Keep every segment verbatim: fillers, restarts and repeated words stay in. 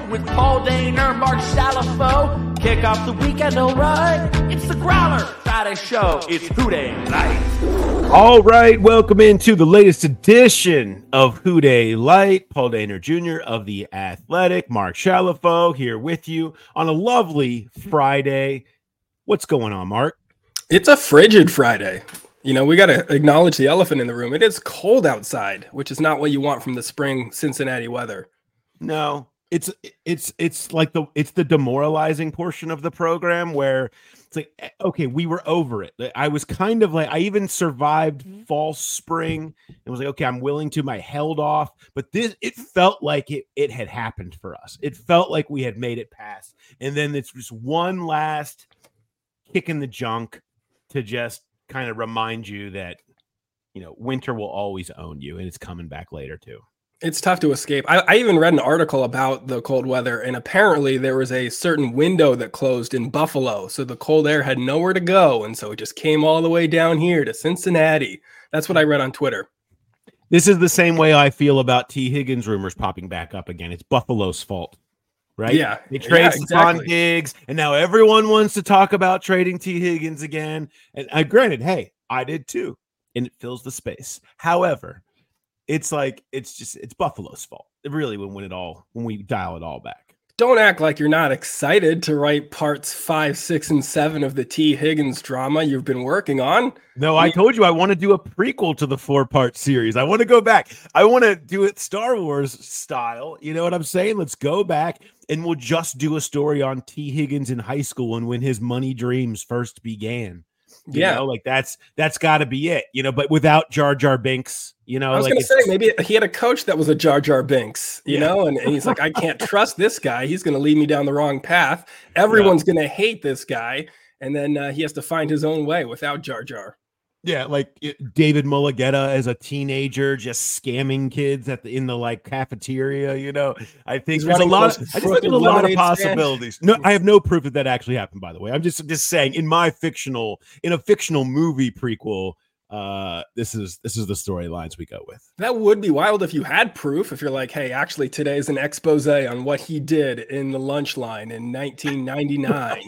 with Paul Daner, Mark Salafo. Kick off the weekend, all right. It's the Growler Friday show. It's Who Dey Light. All right, welcome into the latest edition of Who Dey Light. Paul Daner Junior of The Athletic, Mark Salafo here with you on a lovely Friday. What's going on, Mark? It's a frigid Friday. You know, we got to acknowledge the elephant in the room. It is cold outside, which is not what you want from the spring Cincinnati weather. No, it's it's it's like the it's the demoralizing portion of the program where it's like, okay, we were over it. I was kind of like, I even survived fall spring and was like, okay, I'm willing to. I held off, but this it felt like it it had happened for us. It felt like we had made it past, and then it's just one last kick in the junk to just kind of remind you that, you know, winter will always own you, and it's coming back later too. It's tough to escape. I, I even read an article about the cold weather, and apparently there was a certain window that closed in Buffalo, so the cold air had nowhere to go, and so it just came all the way down here to Cincinnati. That's what I read on Twitter. This is the same way I feel about T. Higgins rumors popping back up again. It's Buffalo's fault. Right? Yeah. They trade yeah, Stephon exactly. Diggs, and now everyone wants to talk about trading T. Higgins again. And I granted, hey, I did too. And it fills the space. However, it's like it's just it's Buffalo's fault. It really when when it all when we dial it all back. Don't act like you're not excited to write parts five, six, and seven of the T. Higgins drama you've been working on. No, I told you I want to do a prequel to the four-part series. I want to go back. I want to do it Star Wars style. You know what I'm saying? Let's go back and we'll just do a story on T. Higgins in high school and when his money dreams first began. You yeah, know, like that's that's got to be it. You know, but without Jar Jar Binks. You know, I was like gonna say maybe he had a coach that was a Jar Jar Binks. You yeah. know, and, and he's like, I can't trust this guy. He's going to lead me down the wrong path. Everyone's yeah. going to hate this guy, and then uh, he has to find his own way without Jar Jar. Yeah, like it, David Mulugeta as a teenager, just scamming kids at the in the like cafeteria. You know, I think He's there's a lot. Of, I think there's a lot of possibilities. Stand. No, I have no proof that that actually happened. By the way, I'm just just saying in my fictional in a fictional movie prequel. Uh, this is this is the storylines we go with. That would be wild if you had proof. If you're like, hey, actually, today's an expose on what he did in the lunch line in nineteen ninety-nine.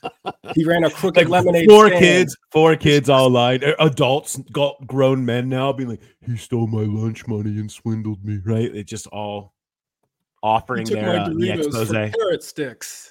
He ran a crooked like lemonade four stand. kids, four kids all lined, adults, grown men now being like, he stole my lunch money and swindled me. Right? It's just all offering their uh, the expose. For carrot sticks.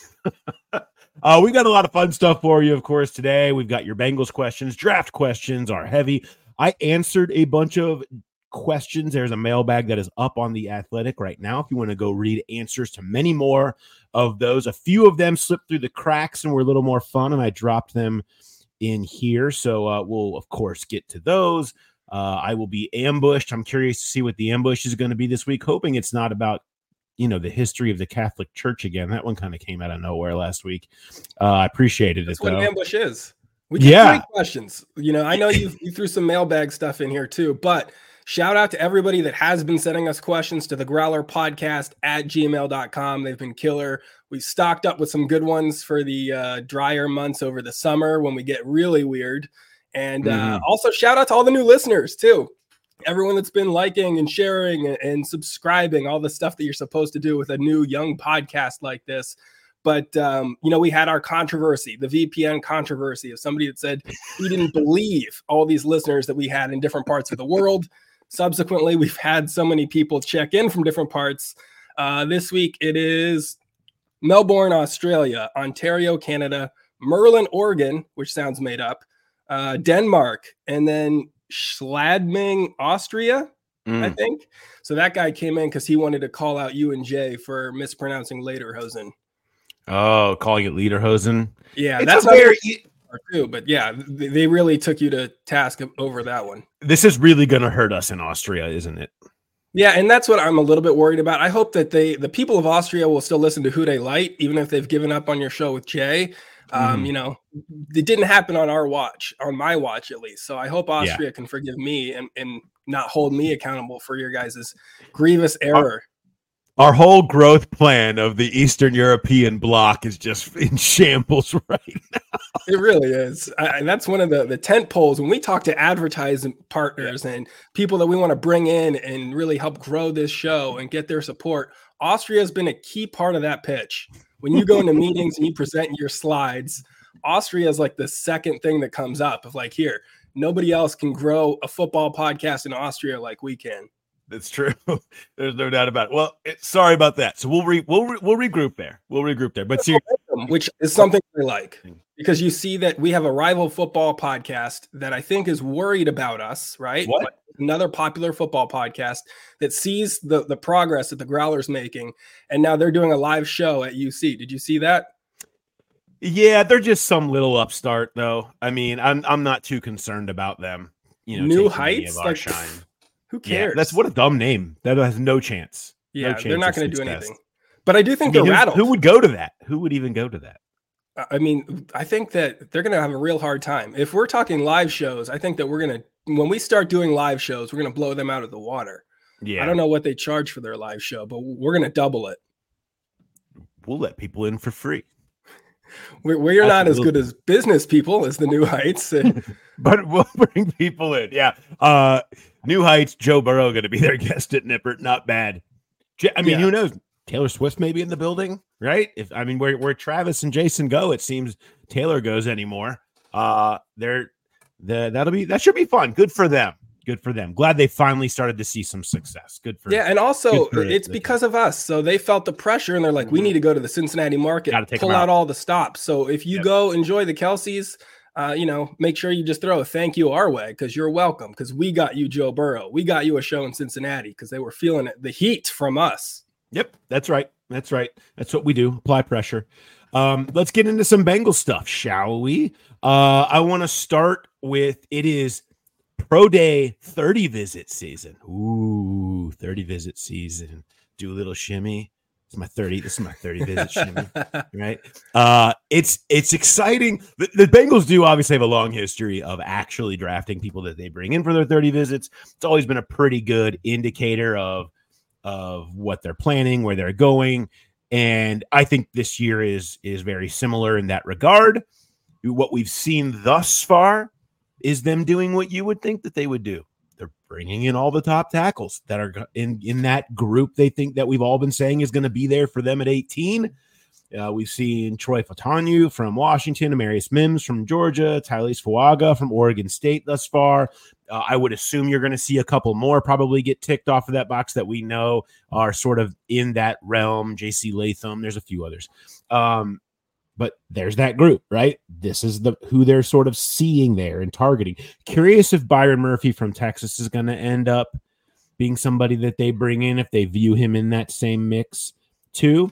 Uh, we got a lot of fun stuff for you, of course, today. We've got your Bengals questions. Draft questions are heavy. I answered a bunch of questions. There's a mailbag that is up on The Athletic right now. If you want to go read answers to many more of those, a few of them slipped through the cracks and were a little more fun, and I dropped them in here. So uh, we'll, of course, get to those. Uh, I will be ambushed. I'm curious to see what the ambush is going to be this week, hoping it's not about you know, the history of the Catholic Church again. That one kind of came out of nowhere last week. Uh, I appreciated That's it, what though. an ambush is. We get yeah. great questions. You know, I know you you threw some mailbag stuff in here too, but shout out to everybody that has been sending us questions to the Growler Podcast at gmail dot com. They've been killer. We've stocked up with some good ones for the uh, drier months over the summer when we get really weird. And uh, mm-hmm. also shout out to all the new listeners too. Everyone that's been liking and sharing and, and subscribing, all the stuff that you're supposed to do with a new young podcast like this. But, um, you know, we had our controversy, the V P N controversy of somebody that said he didn't believe all these listeners that we had in different parts of the world. Subsequently, we've had so many people check in from different parts. Uh, this week, it is Melbourne, Australia, Ontario, Canada, Merlin, Oregon, which sounds made up, uh, Denmark, and then Schladming, Austria, mm. I think. So that guy came in because he wanted to call out you and Jay for mispronouncing Lederhosen. Oh, calling it Lederhosen? Yeah, it's that's very too. But yeah, they really took you to task over that one. This is really going to hurt us in Austria, isn't it? Yeah, and that's what I'm a little bit worried about. I hope that they, the people of Austria, will still listen to Who Dey Light, even if they've given up on your show with Jay. Um, mm. You know, it didn't happen on our watch, on my watch at least. So I hope Austria yeah. can forgive me and, and not hold me accountable for your guys' grievous error. Our whole growth plan of the Eastern European bloc is just in shambles right now. It really is. I, and that's one of the, the tent poles when we talk to advertising partners yeah. and people that we want to bring in and really help grow this show and get their support. Austria has been a key part of that pitch. When you go into meetings and you present your slides, Austria is like the second thing that comes up of like, here, nobody else can grow a football podcast in Austria like we can. That's true. There's no doubt about it. Well, it, sorry about that. So we'll re, we'll re, we'll regroup there. We'll regroup there. But see, which is something I like because you see that we have a rival football podcast that I think is worried about us, right? What? Another popular football podcast that sees the the progress that the Growler's making, and now they're doing a live show at U C. Did you see that? Yeah, they're just some little upstart, though. I mean, I'm I'm not too concerned about them. You know, New Heights, like. Shine. Who cares? Yeah, that's what a dumb name. That has no chance. Yeah, no chance they're not going to do success. anything. But I do think I mean, they're who, rattled. Who would go to that? Who would even go to that? I mean, I think that they're going to have a real hard time. If we're talking live shows, I think that we're going to, when we start doing live shows, we're going to blow them out of the water. Yeah. I don't know what they charge for their live show, but we're going to double it. We'll let people in for free. We're, we're not as good as business people as the New Heights. But we'll bring people in. Yeah. Uh, New Heights, Joe Burrow going to be their guest at Nippert. Not bad. I mean, yeah. Who knows? Taylor Swift may be in the building, right? If I mean, where, where Travis and Jason go, it seems Taylor goes anymore. Uh, they're the that'll be that should be fun. Good for them. Good for them. Glad they finally started to see some success. Good for yeah, and also it's because of us. So they felt the pressure, and they're like, we need to go to the Cincinnati market, pull out. out all the stops. So if you yep. go enjoy the Kelce's, uh, you know, make sure you just throw a thank you our way because you're welcome. Because we got you Joe Burrow. We got you a show in Cincinnati because they were feeling it, the heat from us. Yep, that's right. That's right. That's what we do. Apply pressure. Um, let's get into some Bengals stuff, shall we? Uh, I want to start with it is Pro Day thirty visit season. Ooh, thirty visit season. Do a little shimmy. It's my thirty. This is my thirty visit shimmy, right? Uh, it's it's exciting. The, the Bengals do obviously have a long history of actually drafting people that they bring in for their thirty visits. It's always been a pretty good indicator of of what they're planning, where they're going, and I think this year is is very similar in that regard. What we've seen thus far is them doing what you would think that they would do. They're bringing in all the top tackles that are in, in that group they think that we've all been saying is going to be there for them at eighteen. Uh, we've seen Troy Fautanu from Washington, Amarius Mims from Georgia, Tyrese Fuaga from Oregon State thus far. Uh, I would assume you're going to see a couple more probably get ticked off of that box that we know are sort of in that realm. J C Latham, there's a few others. Um, But there's that group, right? This is the who they're sort of seeing there and targeting. Curious if Byron Murphy from Texas is going to end up being somebody that they bring in if they view him in that same mix too,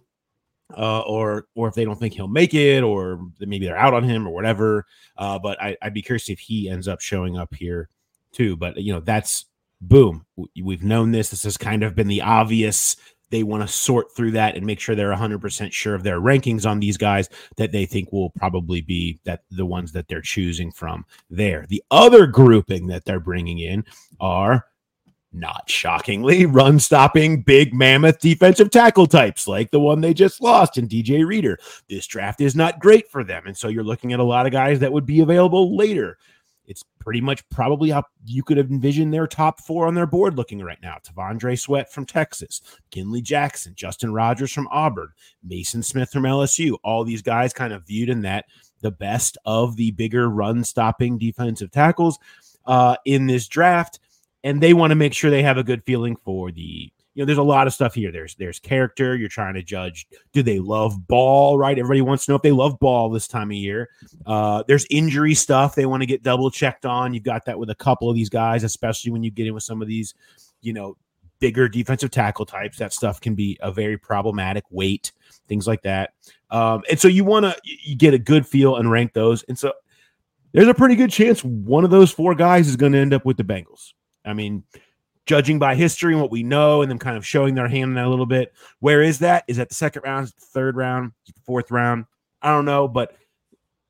uh, or or if they don't think he'll make it, or maybe they're out on him or whatever. Uh, but I, I'd be curious if he ends up showing up here too. But you know, that's boom. We've known this. This has kind of been the obvious. They want to sort through that and make sure they're one hundred percent sure of their rankings on these guys that they think will probably be that the ones that they're choosing from there. The other grouping that they're bringing in are, not shockingly, run-stopping, big mammoth defensive tackle types like the one they just lost in D J Reader. This draft is not great for them, and so you're looking at a lot of guys that would be available later. It's pretty much probably how you could envision their top four on their board looking right now. Tavondre Sweat from Texas, Kinley Jackson, Justin Rogers from Auburn, Mason Smith from L S U. All these guys kind of viewed in that the best of the bigger run-stopping defensive tackles uh, in this draft, and they want to make sure they have a good feeling for the You know, there's a lot of stuff here. There's there's character. You're trying to judge, do they love ball, right? Everybody wants to know if they love ball this time of year. Uh, there's injury stuff they want to get double checked on. You've got that with a couple of these guys, especially when you get in with some of these, you know, bigger defensive tackle types. That stuff can be a very problematic, weight, things like that. Um, and so you want to you get a good feel and rank those. And so there's a pretty good chance one of those four guys is going to end up with the Bengals. I mean, judging by history and what we know and them kind of showing their hand in that a little bit. Where is that? Is that the second round, third round, fourth round? I don't know, but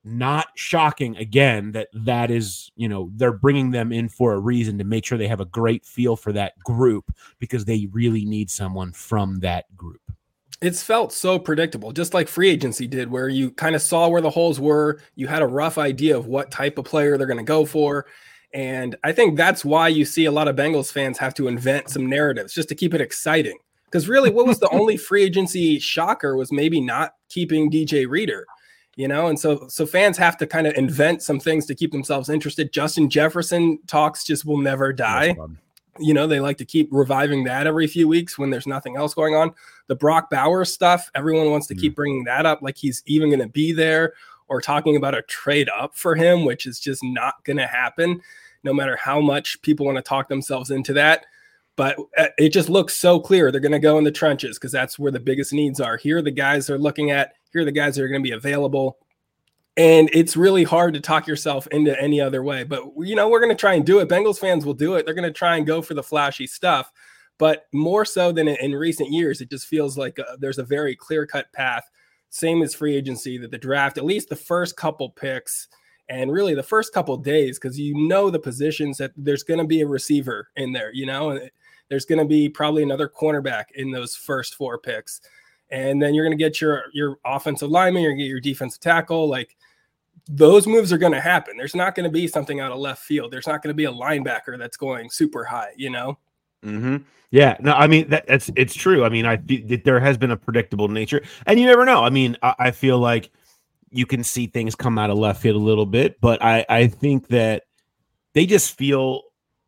not shocking again that that is, you know, they're bringing them in for a reason to make sure they have a great feel for that group because they really need someone from that group. It's felt so predictable, just like free agency did, where you kind of saw where the holes were. You had a rough idea of what type of player they're going to go for. And I think that's why you see a lot of Bengals fans have to invent some narratives just to keep it exciting. Because really, what was the only free agency shocker was maybe not keeping D J Reader, you know? And so, so fans have to kind of invent some things to keep themselves interested. Justin Jefferson talks just will never die. You know, they like to keep reviving that every few weeks when there's nothing else going on. The Brock Bowers stuff, everyone wants to mm. keep bringing that up like he's even going to be there, or talking about a trade up for him, which is just not going to happen, no matter how much people want to talk themselves into that. But it just looks so clear. They're going to go in the trenches because that's where the biggest needs are. Here are the guys they're looking at. Here are the guys that are going to be available. And it's really hard to talk yourself into any other way. But, you know, we're going to try and do it. Bengals fans will do it. They're going to try and go for the flashy stuff. But more so than in recent years, it just feels like uh, there's a very clear-cut path, same as free agency, that the draft, at least the first couple picks, and really the first couple days, because you know the positions that there's going to be a receiver in there, you know, and there's going to be probably another cornerback in those first four picks. And then you're going to get your, your offensive lineman, you're going to get your defensive tackle. Like, those moves are going to happen. There's not going to be something out of left field. There's not going to be a linebacker that's going super high, you know? Mm-hmm. Yeah, no, I mean, that, that's, it's true. I mean, I there has been a predictable nature, and you never know. I mean, I, I feel like you can see things come out of left field a little bit, but I, I think that they just feel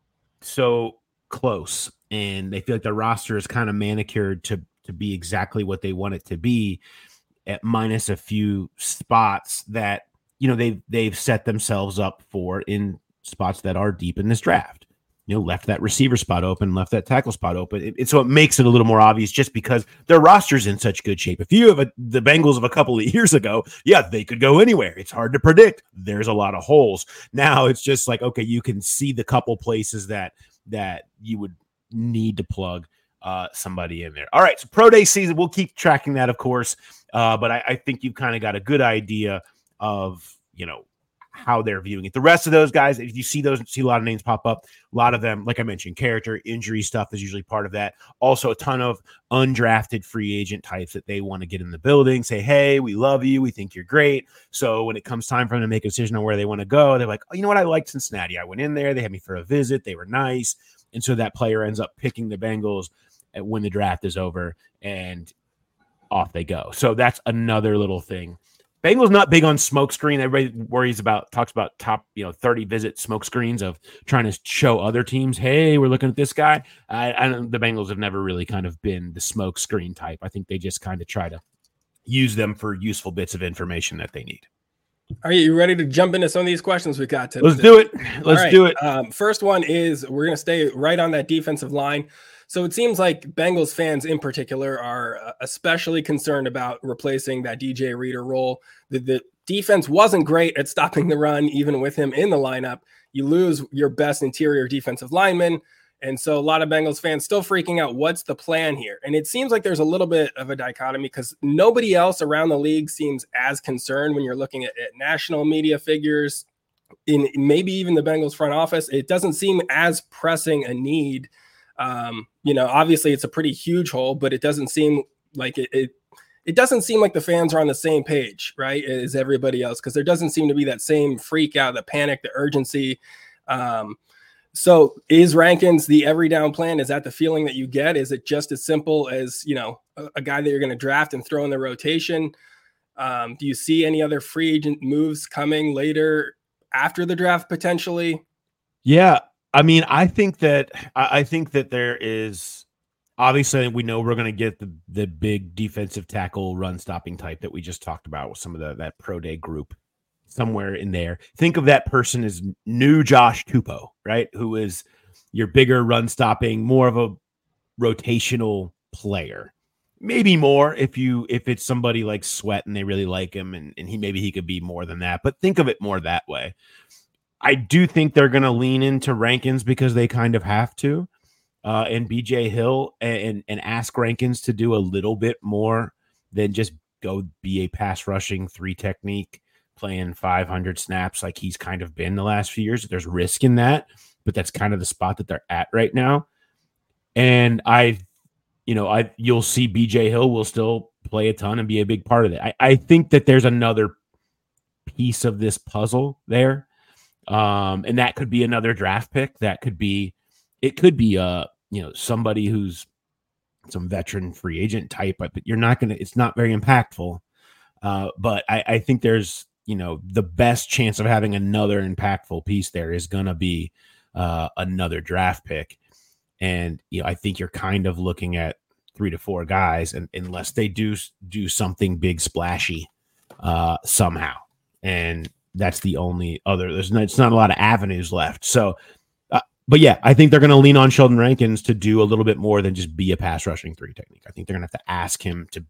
so close, and they feel like the roster is kind of manicured to, to be exactly what they want it to be, at minus a few spots that, you know, they've, they've set themselves up for in spots that are deep in this draft. You know, left that receiver spot open, left that tackle spot open. It, it, so it makes it a little more obvious just because their roster's in such good shape. If you have a, the Bengals of a couple of years ago, yeah, they could go anywhere. It's hard to predict. There's a lot of holes. Now it's just like, okay, you can see the couple places that that you would need to plug uh, somebody in there. All right, so pro day season, we'll keep tracking that, of course. Uh, but I, I think you've kind of got a good idea of, you know, how they're viewing it. The rest of those guys, if you see those, see a lot of names pop up, a lot of them, like I mentioned, character, injury stuff is usually part of that. Also a ton of undrafted free agent types that they want to get in the building, say, hey, we love you. We think you're great. So when it comes time for them to make a decision on where they want to go, they're like, oh, you know what? I liked Cincinnati. I went in there. They had me for a visit. They were nice. And so that player ends up picking the Bengals when the draft is over, and off they go. So that's another little thing. Bengals not big on smoke screen. Everybody worries about, talks about top, you know, thirty visit smoke screens of trying to show other teams, hey, we're looking at this guy. I, I don't, the Bengals have never really kind of been the smoke screen type. I think they just kind of try to use them for useful bits of information that they need. Are you ready to jump into some of these questions we got today? Let's do it. Let's right. do it. Um, first one is, we're going to stay right on that defensive line. So it seems like Bengals fans in particular are especially concerned about replacing that D J Reader role. The, the defense wasn't great at stopping the run, even with him in the lineup. You lose your best interior defensive lineman. And so a lot of Bengals fans still freaking out. What's the plan here? And it seems like there's a little bit of a dichotomy because nobody else around the league seems as concerned when you're looking at, at national media figures, in maybe even the Bengals front office. It doesn't seem as pressing a need. Um, you know, obviously it's a pretty huge hole, but it doesn't seem like it, it, it doesn't seem like the fans are on the same page, right, as everybody else, because there doesn't seem to be that same freak out, the panic, the urgency. Um, so is Rankins the every down plan? Is that the feeling that you get? Is it just as simple as, you know, a, a guy that you're going to draft and throw in the rotation? Um, do you see any other free agent moves coming later after the draft potentially? Yeah. I mean, I think that I think that there is, obviously we know we're going to get the, the big defensive tackle run stopping type that we just talked about with some of the, that pro day group somewhere in there. Think of that person as new Josh Tupou, right? Who is your bigger run stopping, more of a rotational player. Maybe more if you if it's somebody like Sweat and they really like him, and, and he maybe he could be more than that. But think of it more that way. I do think they're going to lean into Rankins because they kind of have to, uh, and B J Hill, and, and ask Rankins to do a little bit more than just go be a pass rushing three technique playing five hundred snaps like he's kind of been the last few years. There's risk in that, but that's kind of the spot that they're at right now. And I, you know, I you'll see B J Hill will still play a ton and be a big part of it. I, I think that there's another piece of this puzzle there. Um, and that could be another draft pick. That could be, it could be, uh, you know, somebody who's some veteran free agent type, but you're not going to, it's not very impactful. Uh, but I, I think there's, you know, the best chance of having another impactful piece there is going to be uh, another draft pick. And, you know, I think you're kind of looking at three to four guys, and unless they do do something big splashy uh, somehow. And that's the only other, there's not, it's not a lot of avenues left. So, uh, but yeah, I think they're going to lean on Sheldon Rankins to do a little bit more than just be a pass rushing three technique. I think they're going to have to ask him to,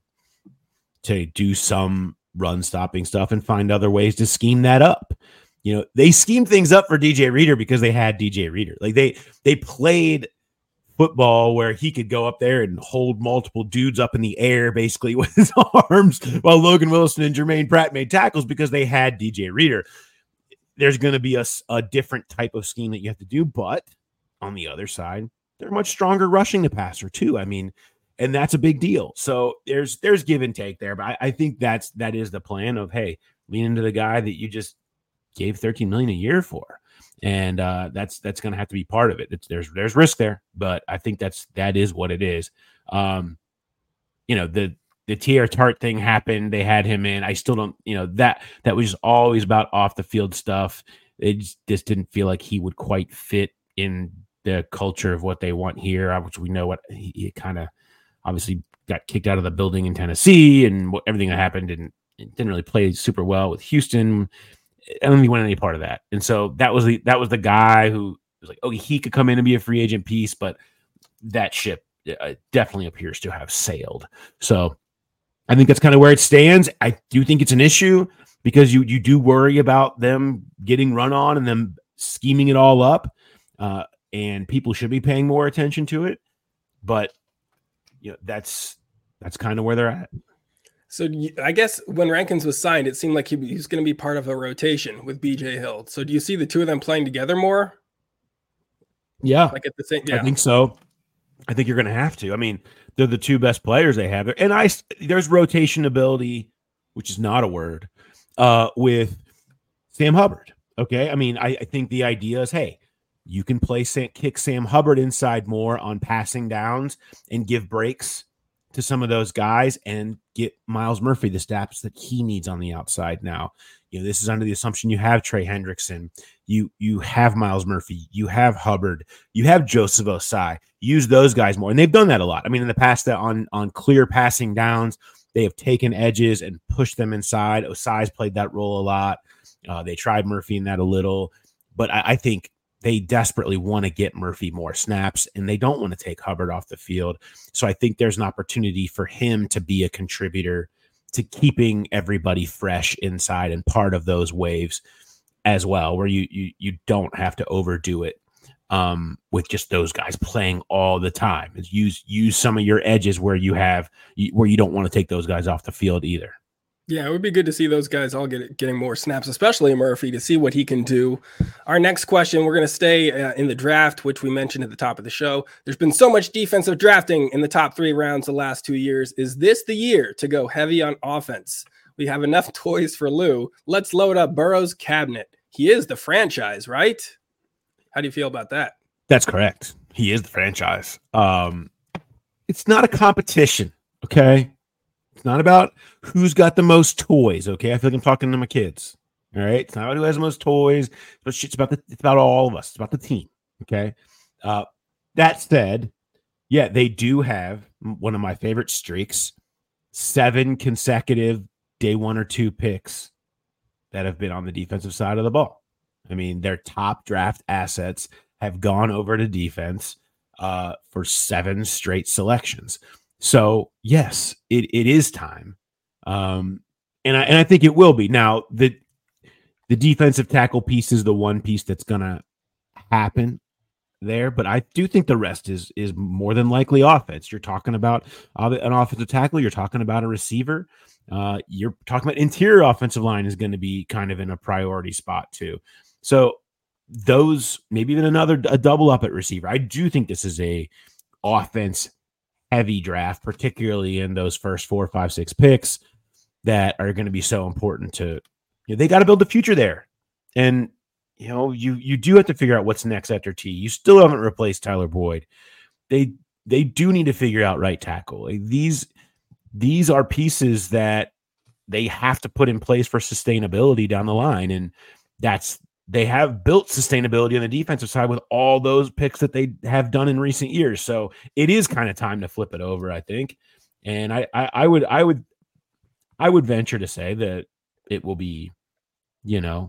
to do some run stopping stuff and find other ways to scheme that up. You know, they schemed things up for D J Reader because they had D J Reader. Like they, they played football where he could go up there and hold multiple dudes up in the air basically with his arms while Logan Wilson and Jermaine Pratt made tackles because they had D J Reader. There's going to be a, a different type of scheme that you have to do, but on the other side, they're much stronger rushing the passer too. I mean, and that's a big deal. So there's there's give and take there, but I, I think that's that is the plan of, hey, lean into the guy that you just gave thirteen million dollars a year for. And uh, that's that's going to have to be part of it. It's, there's there's risk there, but I think that's that is what it is. Um, you know, the the Teair Tart thing happened. They had him in. I still don't. You know, that that was always about off the field stuff. It just, just didn't feel like he would quite fit in the culture of what they want here, which we know what he, he kind of obviously got kicked out of the building in Tennessee and what, everything that happened, and didn't really play super well with Houston. I don't think he wanted any part of that. And so that was the that was the guy who was like, okay, he could come in and be a free agent piece, but that ship uh, definitely appears to have sailed. So I think that's kind of where it stands. I do think it's an issue because you you do worry about them getting run on and them scheming it all up. Uh, and people should be paying more attention to it. But you know, that's that's kind of where they're at. So I guess when Rankins was signed, it seemed like he, he was going to be part of a rotation with B J Hill. So do you see the two of them playing together more? Yeah, like at the same. Yeah. I think so. I think you're going to have to. I mean, they're the two best players they have there, and I there's rotation ability, which is not a word, uh, with Sam Hubbard. Okay, I mean, I, I think the idea is, hey, you can play Sam, kick Sam Hubbard inside more on passing downs and give breaks to some of those guys and get Myles Murphy the stats that he needs on the outside now. You know, this is under the assumption you have Trey Hendrickson, you you have Myles Murphy, you have Hubbard, you have Joseph Osai. Use those guys more. And they've done that a lot. I mean, in the past, that on, on clear passing downs, they have taken edges and pushed them inside. Osai's played that role a lot. Uh, they tried Murphy in that a little. But I, I think they desperately want to get Murphy more snaps, and they don't want to take Hubbard off the field. So I think there's an opportunity for him to be a contributor to keeping everybody fresh inside and part of those waves as well, where you you you don't have to overdo it um, with just those guys playing all the time. It's use use some of your edges where you have where you don't want to take those guys off the field either. Yeah, it would be good to see those guys all get getting more snaps, especially Murphy, to see what he can do. Our next question, we're going to stay uh, in the draft, which we mentioned at the top of the show. There's been so much defensive drafting in the top three rounds the last two years. Is this the year to go heavy on offense? We have enough toys for Lou. Let's load up Burrow's cabinet. He is the franchise, right? How do you feel about that? That's correct. He is the franchise. Um, it's not a competition, okay? It's not about who's got the most toys, okay? I feel like I'm talking to my kids, all right? It's not about who has the most toys, but it's about the, it's about all of us. It's about the team, okay? Uh, that said, yeah, they do have one of my favorite streaks, seven consecutive day one or two picks that have been on the defensive side of the ball. I mean, their top draft assets have gone over to defense uh, for seven straight selections. So yes, it, it is time. Um, and I, and I think it will be. Now the, the defensive tackle piece is the one piece that's going to happen there, but I do think the rest is is more than likely offense. You're talking about an offensive tackle. You're talking about a receiver. Uh, you're talking about interior offensive line is going to be kind of in a priority spot too. So those, maybe even another a double up at receiver. I do think this is a offense heavy draft, particularly in those first four, five, six picks that are going to be so important to, you know, they got to build the future there. And, you know, you, you do have to figure out what's next after T. You still haven't replaced Tyler Boyd. They, they do need to figure out right tackle. Like these, these are pieces that they have to put in place for sustainability down the line. And that's, they have built sustainability on the defensive side with all those picks that they have done in recent years. So it is kind of time to flip it over, I think. And I, I, I would, I would, I would venture to say that it will be, you know,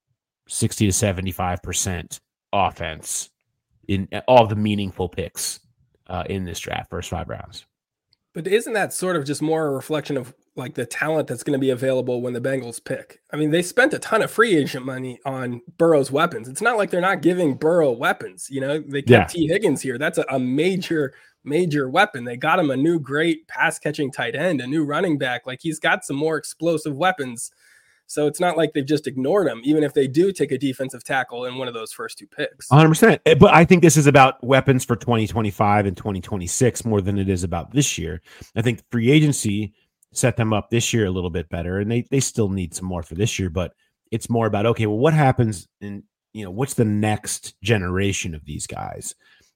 sixty to seventy-five percent offense in all the meaningful picks uh, in this draft, first five rounds. But isn't that sort of just more a reflection of like the talent that's going to be available when the Bengals pick? I mean, they spent a ton of free agent money on Burrow's weapons. It's not like they're not giving Burrow weapons. You know, they kept yeah. T. Higgins here. That's a, a major, major weapon. They got him a new great pass catching tight end, a new running back. Like he's got some more explosive weapons. So it's not like they've just ignored him, even if they do take a defensive tackle in one of those first two picks. one hundred percent. But I think this is about weapons for twenty twenty-five and twenty twenty-six more than it is about this year. I think free agency set them up this year a little bit better, and they they still need some more for this year, but it's more about, okay, well, what happens in, you know, what's the next generation of these guys?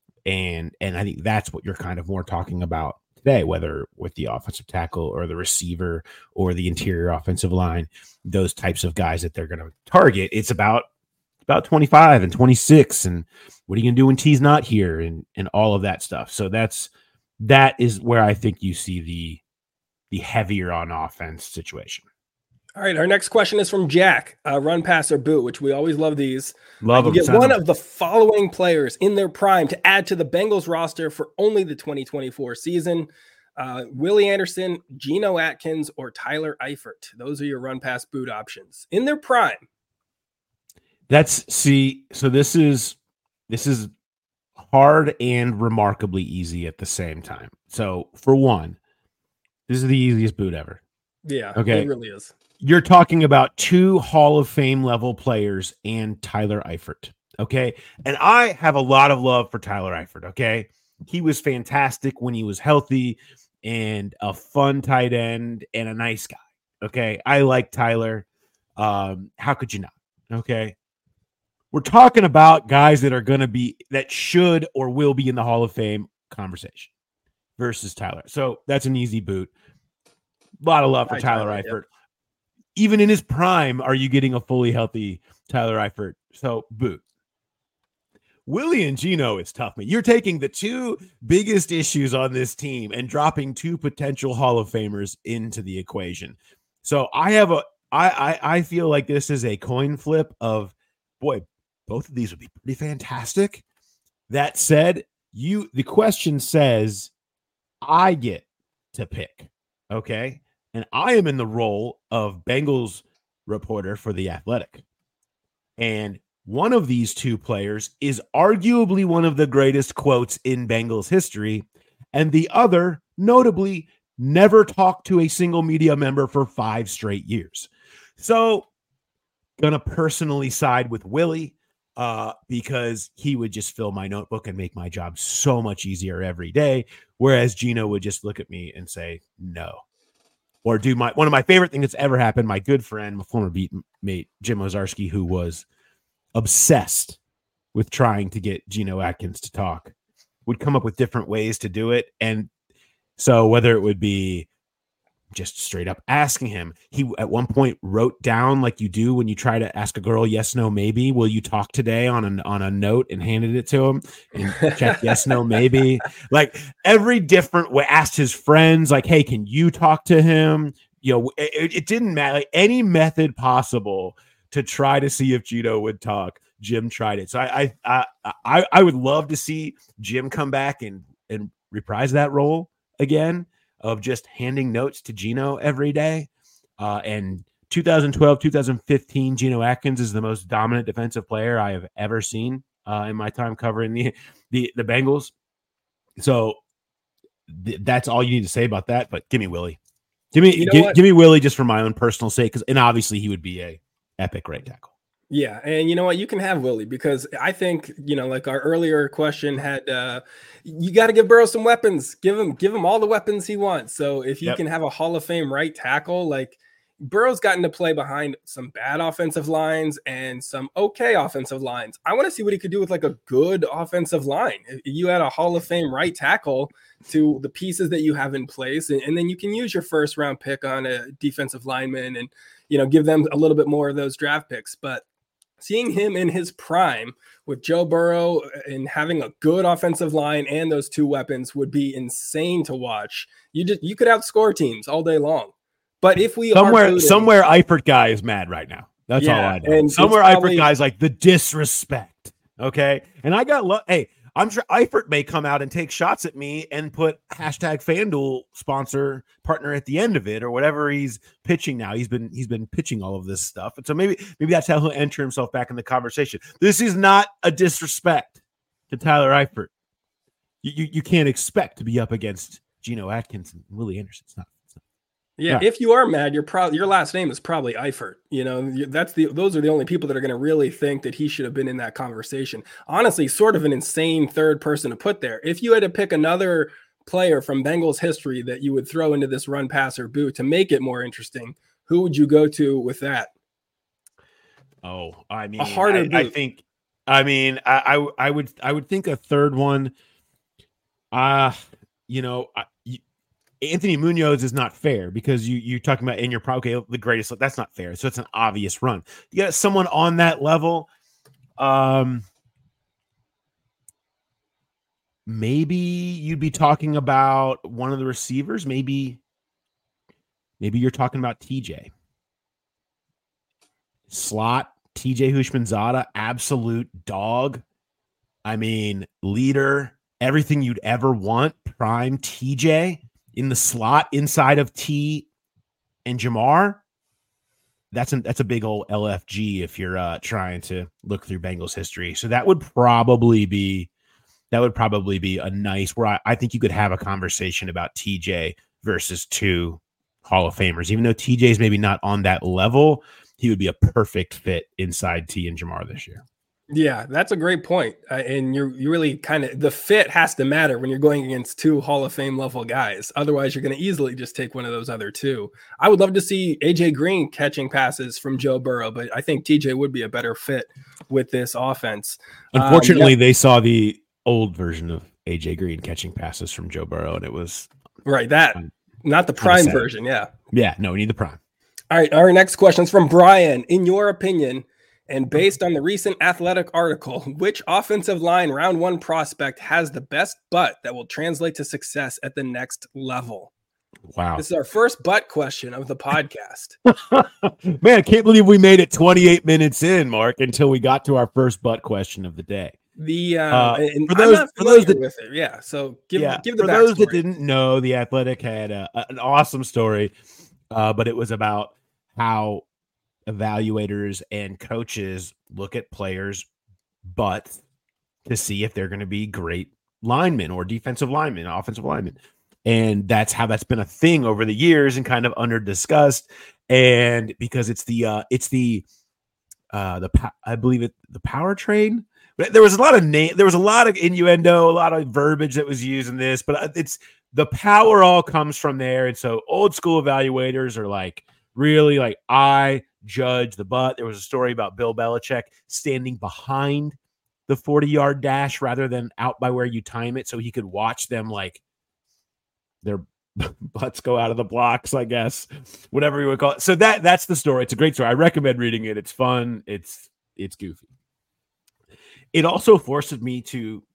And and I think that's what you're kind of more talking about today, whether with the offensive tackle or the receiver or the interior offensive line, those types of guys that they're going to target. It's about about twenty-five and twenty-six, and what are you going to do when T's not here, and and all of that stuff. So that's that is where I think you see the the heavier on offense situation. All right, our next question is from Jack. Uh, run, pass, or boot, which we always love these. Love them. Get one of the following players in their prime to add to the Bengals roster for only the twenty twenty-four season. Uh, Willie Anderson, Geno Atkins, or Tyler Eifert. Those are your run, pass, boot options in their prime. That's see. So this is this is hard and remarkably easy at the same time. So for one, this is the easiest boot ever. Yeah. Okay. It really is. You're talking about two Hall of Fame level players and Tyler Eifert. Okay. And I have a lot of love for Tyler Eifert. Okay. He was fantastic when he was healthy and a fun tight end and a nice guy. Okay. I like Tyler. Um, how could you not? Okay. We're talking about guys that are going to be, that should or will be in the Hall of Fame conversation versus Tyler. So that's an easy boot. A lot of love for Hi, Tyler, Tyler Eifert. Yep. Even in his prime, are you getting a fully healthy Tyler Eifert? So boot. Willie and Geno is tough, man. You're taking the two biggest issues on this team and dropping two potential Hall of Famers into the equation. So I have a, I, I, I feel like this is a coin flip of, boy, both of these would be pretty fantastic. That said, you, the question says, I get to pick. Okay. And I am in the role of Bengals reporter for The Athletic. And one of these two players is arguably one of the greatest quotes in Bengals history. And the other, notably, never talked to a single media member for five straight years. So, gonna personally side with Willie uh, because he would just fill my notebook and make my job so much easier every day. Whereas Geno would just look at me and say, no. Or do my one of my favorite things that's ever happened, my good friend, my former beat mate, Jim Ozarski, who was obsessed with trying to get Geno Atkins to talk, would come up with different ways to do it. And so whether it would be just straight up asking him, he at one point wrote down, like you do when you try to ask a girl, yes, no, maybe, will you talk today, on an on a note, and handed it to him and checked yes, no, maybe. Like every different way, asked his friends, like, hey, can you talk to him? You know, it, it didn't matter. Like, any method possible to try to see if Geno would talk, Jim tried it. So I I I I would love to see Jim come back and and reprise that role again, of just handing notes to Geno every day. Uh, and two thousand twelve, two thousand fifteen, Geno Atkins is the most dominant defensive player I have ever seen uh, in my time covering the the the Bengals. So th- that's all you need to say about that. But give me Willie. Give me you know give, give me Willie just for my own personal sake, because and obviously he would be a epic right tackle. Yeah, and you know what? You can have Willie, because I think, you know, like our earlier question had, uh, you got to give Burrow some weapons. Give him, give him all the weapons he wants. So if you yep. can have a Hall of Fame right tackle, like Burrow's gotten to play behind some bad offensive lines and some okay offensive lines. I want to see what he could do with like a good offensive line. If you had a Hall of Fame right tackle to the pieces that you have in place, and, and then you can use your first round pick on a defensive lineman and, you know, give them a little bit more of those draft picks. But seeing him in his prime with Joe Burrow and having a good offensive line and those two weapons would be insane to watch. You just you could outscore teams all day long. But if we somewhere are booting, somewhere Eifert guy is mad right now. That's yeah, all I know. And somewhere probably, Eifert guy's like the disrespect. Okay, and I got lo- hey. I'm sure Eifert may come out and take shots at me and put hashtag FanDuel sponsor partner at the end of it or whatever he's pitching now. He's been he's been pitching all of this stuff. And so maybe maybe that's how he'll enter himself back in the conversation. This is not a disrespect to Tyler Eifert. You, you, you can't expect to be up against Geno Atkins and Willie Anderson. It's not. It's not. Yeah, yeah, if you are mad, you're probably your last name is probably Eifert. You know, that's the those are the only people that are going to really think that he should have been in that conversation. Honestly, sort of an insane third person to put there. If you had to pick another player from Bengals history that you would throw into this run passer boot to make it more interesting, who would you go to with that? Oh, I mean, a harder I, boot. I think. I mean, I, I I would I would think a third one. Uh you know. I, Anthony Munoz is not fair because you you're talking about in your pro okay, the greatest. That's not fair. So it's an obvious run. You got someone on that level. Um, maybe you'd be talking about one of the receivers. Maybe, maybe you're talking about T J slot. T J Houshmandzadeh, absolute dog. I mean, leader, everything you'd ever want. Prime T J. In the slot inside of T and Jamar, that's a, that's a big old L F G if you're uh, trying to look through Bengals history. So that would probably be that would probably be a nice where I, I think you could have a conversation about T J versus two Hall of Famers. Even though T J is maybe not on that level, he would be a perfect fit inside T and Jamar this year. Yeah, that's a great point. Uh, and you're you really kind of the fit has to matter when you're going against two Hall of Fame level guys. Otherwise, you're going to easily just take one of those other two. I would love to see A J Green catching passes from Joe Burrow, but I think T J would be a better fit with this offense. Unfortunately, um, yeah. they saw the old version of A J Green catching passes from Joe Burrow, and it was right that um, not the prime version. Yeah, yeah, no, we need the prime. All right, our next question is from Brian. In your opinion, and based on the recent Athletic article, which offensive line round one prospect has the best butt that will translate to success at the next level? Wow. This is our first butt question of the podcast. Man, I can't believe we made it twenty-eight minutes in, Mark, until we got to our first butt question of the day. The uh, uh and for those for those that with it, yeah. So give yeah, give the for those that didn't know, the Athletic had a, an awesome story, uh, but it was about how evaluators and coaches look at players' butts to see if they're going to be great linemen or defensive linemen, offensive linemen. And that's how that's been a thing over the years and kind of under discussed. And because it's the, uh, it's the, uh, the, I believe it, the power train. There was a lot of name, there was a lot of innuendo, a lot of verbiage that was used in this, but it's the power all comes from there. And so old school evaluators are like, really like, I judge the butt. There was a story about Bill Belichick standing behind the forty-yard dash rather than out by where you time it so he could watch them like their butts go out of the blocks, I guess, whatever you would call it. So that that's the story. It's a great story. I recommend reading it. It's fun. It's it's goofy. It also forced me to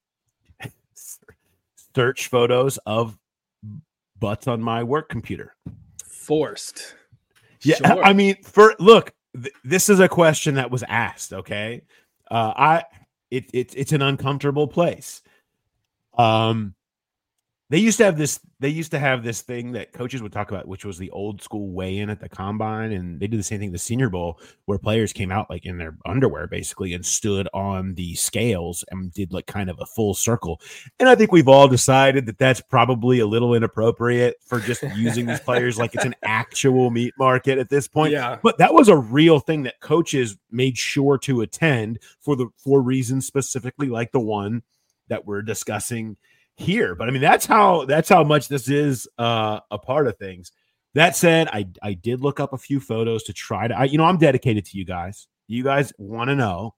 search photos of butts on my work computer. Forced. Yeah, sure. I mean, for look, th- this is a question that was asked. Okay, uh, I it, it it's an uncomfortable place. Um, They used to have this. They used to have this thing that coaches would talk about, which was the old school weigh-in at the combine, and they did the same thing at the Senior Bowl, where players came out like in their underwear, basically, and stood on the scales and did like kind of a full circle. And I think we've all decided that that's probably a little inappropriate for just using these players like it's an actual meat market at this point. Yeah. But that was a real thing that coaches made sure to attend for the for reasons specifically like the one that we're discussing here. But I mean, that's how that's how much this is uh a part of things. That said, I I did look up a few photos to try to I you know I'm dedicated to you guys. You guys want to know.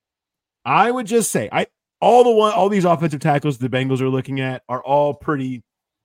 I would just say I all the one all these offensive tackles the Bengals are looking at are all pretty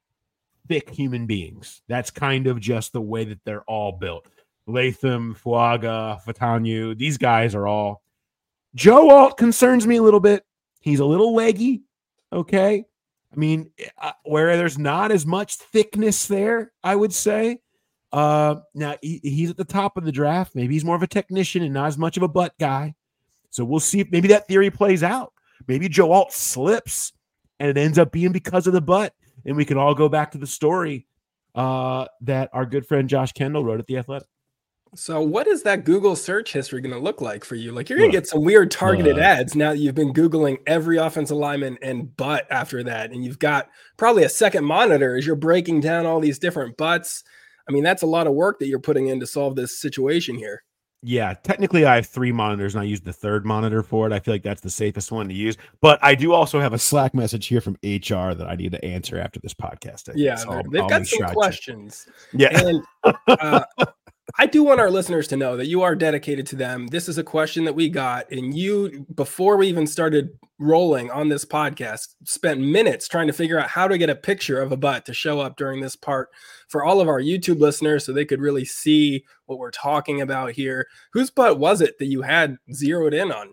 thick human beings. That's kind of just the way that they're all built. Latham, Fuaga, Fatanyu, these guys are all. Joe Alt concerns me a little bit. He's a little leggy, okay? I mean, uh, where there's not as much thickness there, I would say. Uh, now, he, he's at the top of the draft. Maybe he's more of a technician and not as much of a butt guy. So we'll see if maybe that theory plays out. Maybe Joe Alt slips and it ends up being because of the butt. And we can all go back to the story uh, that our good friend Josh Kendall wrote at The Athletic. So what is that Google search history going to look like for you? Like you're going to get some weird targeted uh, ads now that you've been Googling every offensive lineman and butt after that. And you've got probably a second monitor as you're breaking down all these different butts. I mean, that's a lot of work that you're putting in to solve this situation here. Yeah, technically I have three monitors and I use the third monitor for it. I feel like that's the safest one to use. But I do also have a Slack message here from H R that I need to answer after this podcast. Yeah, so they've I'll got some questions. Yeah. And, uh, I do want our listeners to know that you are dedicated to them. This is a question that we got, and you, before we even started rolling on this podcast, spent minutes trying to figure out how to get a picture of a butt to show up during this part for all of our YouTube listeners so they could really see what we're talking about here. Whose butt was it that you had zeroed in on?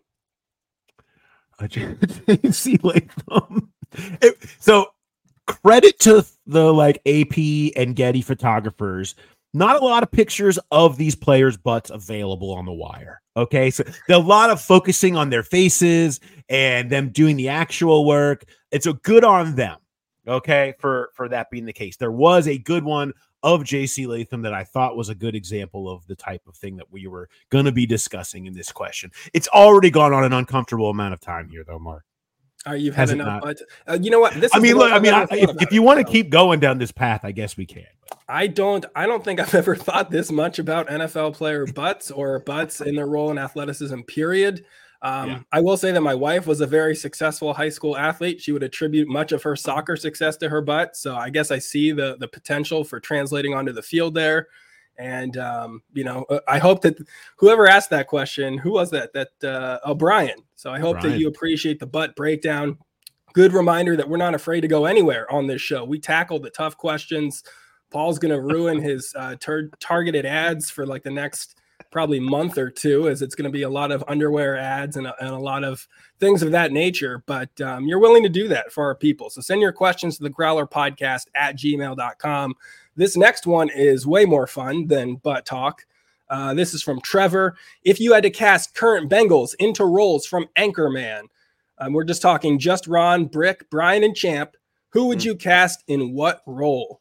See, like, um, it, so credit to the like A P and Getty photographers. Not a lot of pictures of these players' butts available on the wire. Okay, so there's a lot of focusing on their faces and them doing the actual work. It's a good on them. Okay, for for that being the case, there was a good one of J C Latham that I thought was a good example of the type of thing that we were going to be discussing in this question. It's already gone on an uncomfortable amount of time here, though, Mark. Uh, you've had enough, but uh, you know what? This I mean, look, I mean, I, if, if you want to so. keep going down this path, I guess we can. But. I don't, I don't think I've ever thought this much about N F L player butts or butts in their role in athleticism, period. Um, yeah. I will say that my wife was a very successful high school athlete. She would attribute much of her soccer success to her butt. So I guess I see the the potential for translating onto the field there. And, um, you know, I hope that whoever asked that question, who was that? That uh, O'Brien. So I hope Brian. that you appreciate the butt breakdown. Good reminder that we're not afraid to go anywhere on this show. We tackled the tough questions. Paul's going to ruin his uh, tar- targeted ads for like the next probably month or two, as it's going to be a lot of underwear ads and a, and a lot of things of that nature. But um, you're willing to do that for our people. So send your questions to the growler podcast at gmail dot com. This next one is way more fun than butt talk. Uh, this is from Trevor. If you had to cast current Bengals into roles from Anchorman, um, we're just talking just Ron, Brick, Brian, and Champ, who would you cast in what role?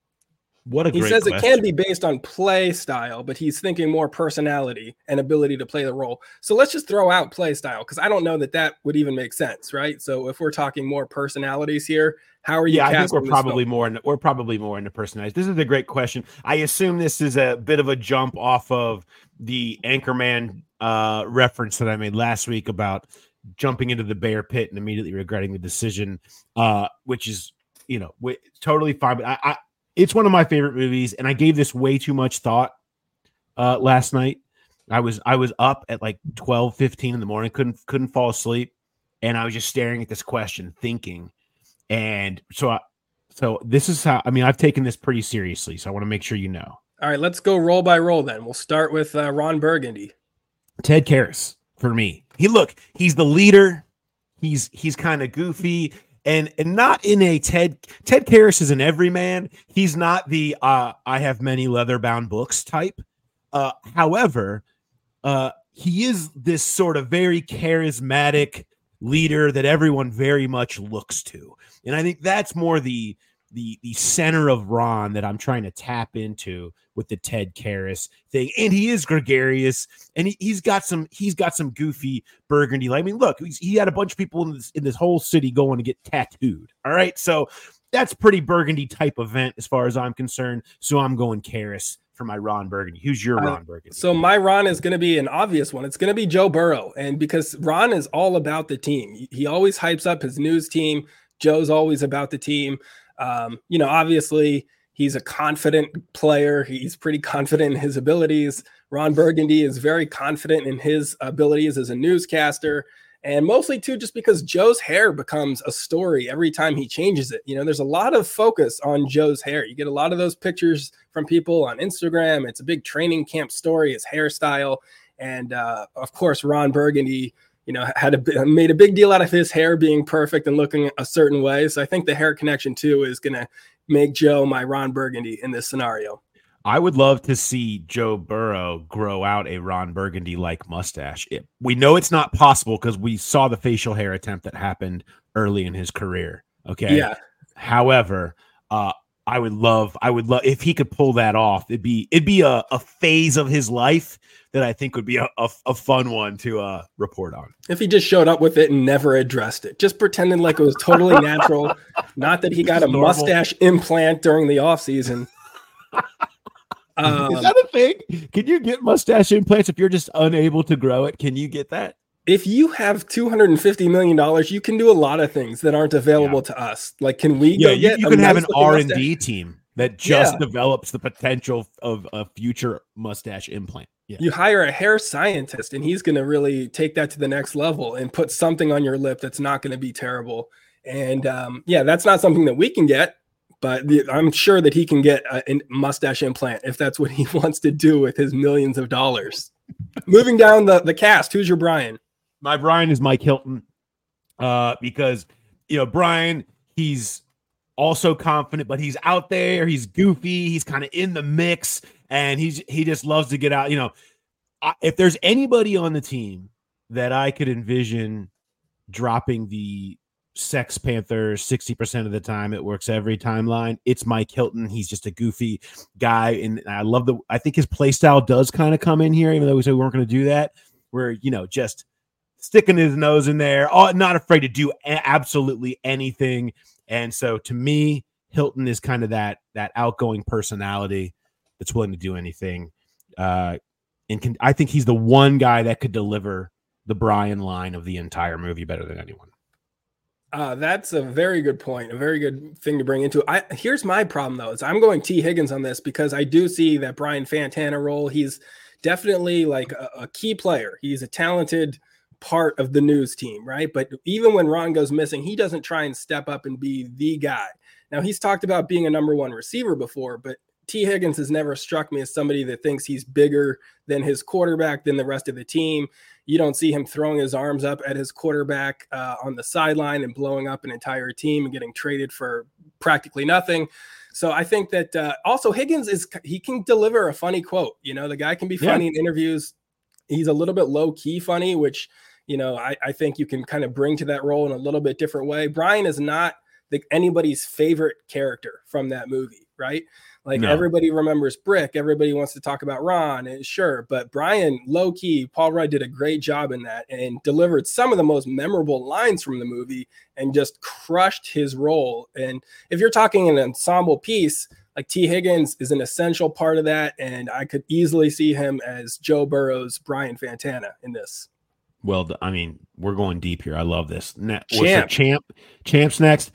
What a he great says question. It can be based on play style, but he's thinking more personality and ability to play the role. So let's just throw out play style, because I don't know that that would even make sense, right? So if we're talking more personalities here, how are you? Yeah, I think we're probably film? more. In, we're probably more into personalities. This is a great question. I assume this is a bit of a jump off of the Anchorman uh, reference that I made last week about jumping into the bear pit and immediately regretting the decision, uh, which is, you know, w- totally fine. But I, I It's one of my favorite movies, and I gave this way too much thought uh, last night. I was I was up at like twelve fifteen in the morning, couldn't couldn't fall asleep, and I was just staring at this question, thinking. And so, I, so this is how I mean I've taken this pretty seriously. So I want to make sure you know. All right, let's go roll by roll. Then we'll start with uh, Ron Burgundy. Ted Karras for me. He look, he's the leader. He's he's kind of goofy. And and not in a Ted Ted Karras is an everyman. He's not the uh, I have many leather-bound books type. Uh, however, uh, he is this sort of very charismatic leader that everyone very much looks to. And I think that's more the the the center of Ron that I'm trying to tap into with the Ted Karras thing. And he is gregarious, and he, he's got some he's got some goofy burgundy. I mean, look, he's, he had a bunch of people in this in this whole city going to get tattooed. All right, so that's pretty burgundy type event as far as I'm concerned. So I'm going Karras for my Ron Burgundy. Who's your Ron Burgundy? Uh, so my Ron is going to be an obvious one. It's going to be Joe Burrow. And because Ron is all about the team, he always hypes up his news team. Joe's always about the team. Um, you know, obviously he's a confident player. He's pretty confident in his abilities. Ron Burgundy is very confident in his abilities as a newscaster. And mostly, too, just because Joe's hair becomes a story every time he changes it. You know, there's a lot of focus on Joe's hair. You get a lot of those pictures from people on Instagram. It's a big training camp story, his hairstyle. And, uh, of course, Ron Burgundy, you know, had a, made a big deal out of his hair being perfect and looking a certain way. So I think the hair connection, too, is going to make Joe my Ron Burgundy in this scenario. I would love to see Joe Burrow grow out a Ron Burgundy-like mustache. It, we know it's not possible because we saw the facial hair attempt that happened early in his career. Okay. Yeah. However, uh, I would love, I would love if he could pull that off. It'd be, it'd be a, a phase of his life that I think would be a, a, a fun one to uh, report on. If he just showed up with it and never addressed it, just pretending like it was totally natural, not that he got a normal mustache implant during the off season. Um, Is that a thing? Can you get mustache implants if you're just unable to grow it? Can you get that? If you have two hundred fifty million dollars, you can do a lot of things that aren't available yeah. to us. Like, can we yeah, go you, get you can nice have an R and D mustache? team that just yeah. develops the potential of a future mustache implant. Yeah. You hire a hair scientist, and he's going to really take that to the next level and put something on your lip that's not going to be terrible. And um, yeah, that's not something that we can get. But the, I'm sure that he can get a, a mustache implant if that's what he wants to do with his millions of dollars. Moving down the, the cast, who's your Brian? My Brian is Mike Hilton uh, because, you know, Brian, he's also confident, but he's out there. He's goofy. He's kind of in the mix, and he's he just loves to get out. You know, I, if there's anybody on the team that I could envision dropping the Sex Panther sixty percent of the time, it works every timeline, it's Mike Hilton. He's just a goofy guy, and I love the I think his play style does kind of come in here, even though we said we weren't going to do that, where, you know, just sticking his nose in there, oh, not afraid to do a- absolutely anything. And so to me, Hilton is kind of that that outgoing personality that's willing to do anything, uh and can, I think he's the one guy that could deliver the Brian line of the entire movie better than anyone. Uh, that's a very good point. A very good thing to bring into it. I, here's my problem, though, is I'm going T. Higgins on this because I do see that Brian Fantana role. He's definitely like a, a key player. He's a talented part of the news team, right? But even when Ron goes missing, he doesn't try and step up and be the guy. Now, he's talked about being a number one receiver before, but T. Higgins has never struck me as somebody that thinks he's bigger than his quarterback, than the rest of the team. You don't see him throwing his arms up at his quarterback uh, on the sideline and blowing up an entire team and getting traded for practically nothing. So I think that uh, also Higgins is, he can deliver a funny quote. You know, the guy can be funny yeah. in interviews. He's a little bit low key funny, which, you know, I, I think you can kind of bring to that role in a little bit different way. Brian is not the, anybody's favorite character from that movie, right? Like no. Everybody remembers Brick. Everybody wants to talk about Ron, and sure. But Brian, low key, Paul Rudd did a great job in that and delivered some of the most memorable lines from the movie and just crushed his role. And if you're talking an ensemble piece, like T. Higgins is an essential part of that. And I could easily see him as Joe Burrow's Brian Fantana in this. Well, I mean, we're going deep here. I love this. Ne- Champ. Champ. Champ's next.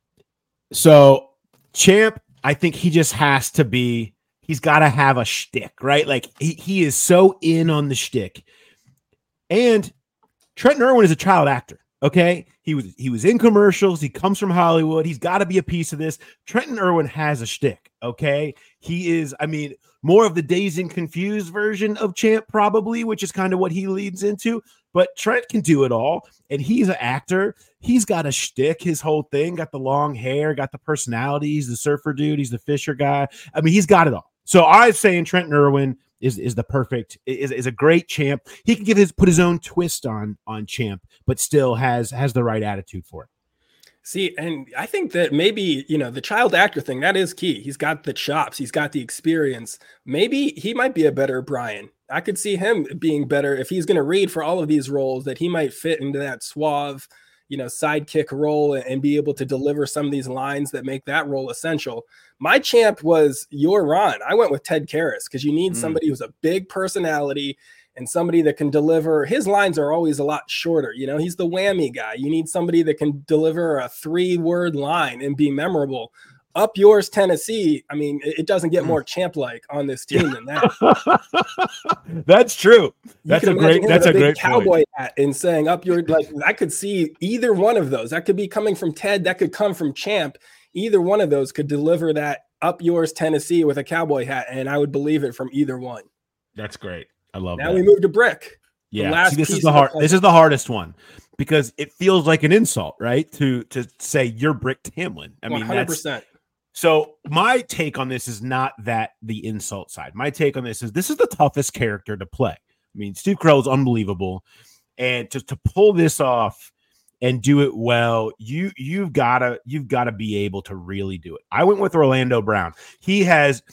So Champ, I think he just has to be, he's got to have a shtick, right? Like he, he is so in on the shtick. And Trenton Irwin is a child actor. Okay. He was, he was in commercials. He comes from Hollywood. He's got to be a piece of this. Trenton Irwin has a shtick. Okay. He is, I mean, more of the Dazed and Confused version of Champ probably, which is kind of what he leads into, but Trent can do it all. And he's an actor. He's got a shtick, his whole thing, got the long hair, got the personality. He's the surfer dude. He's the Fisher guy. I mean, he's got it all. So I'm saying Trenton Irwin is, is the perfect, is, is a great Champ. He can give his, put his own twist on, on Champ, but still has, has the right attitude for it. See, and I think that maybe, you know, the child actor thing, that is key. He's got the chops, he's got the experience. Maybe he might be a better Brian. I could see him being better if he's going to read for all of these roles, that he might fit into that suave, you know, sidekick role and be able to deliver some of these lines that make that role essential. My champ was your Ron. I went with Ted Karras because you need mm. somebody who's a big personality and somebody that can deliver. His lines are always a lot shorter. You know, he's the whammy guy. You need somebody that can deliver a three word line and be memorable. Up yours, Tennessee. I mean, it doesn't get more champ-like on this team than that. That's true. That's a great, that's a, a great cowboy point. Hat and saying up your, like, I could see either one of those. That could be coming from Ted. That could come from Champ. Either one of those could deliver that up yours, Tennessee with a cowboy hat. And I would believe it from either one. That's great. I love now that. Now we move to Brick. Yeah, see, this is the hard. This is the hardest one because it feels like an insult, right? To to say you're Brick Tamland. I mean, one hundred percent. So my take on this is not that the insult side. My take on this is this is the toughest character to play. I mean, Steve Carell is unbelievable, and to to pull this off and do it well, you you've gotta you've gotta be able to really do it. I went with Orlando Brown. He has.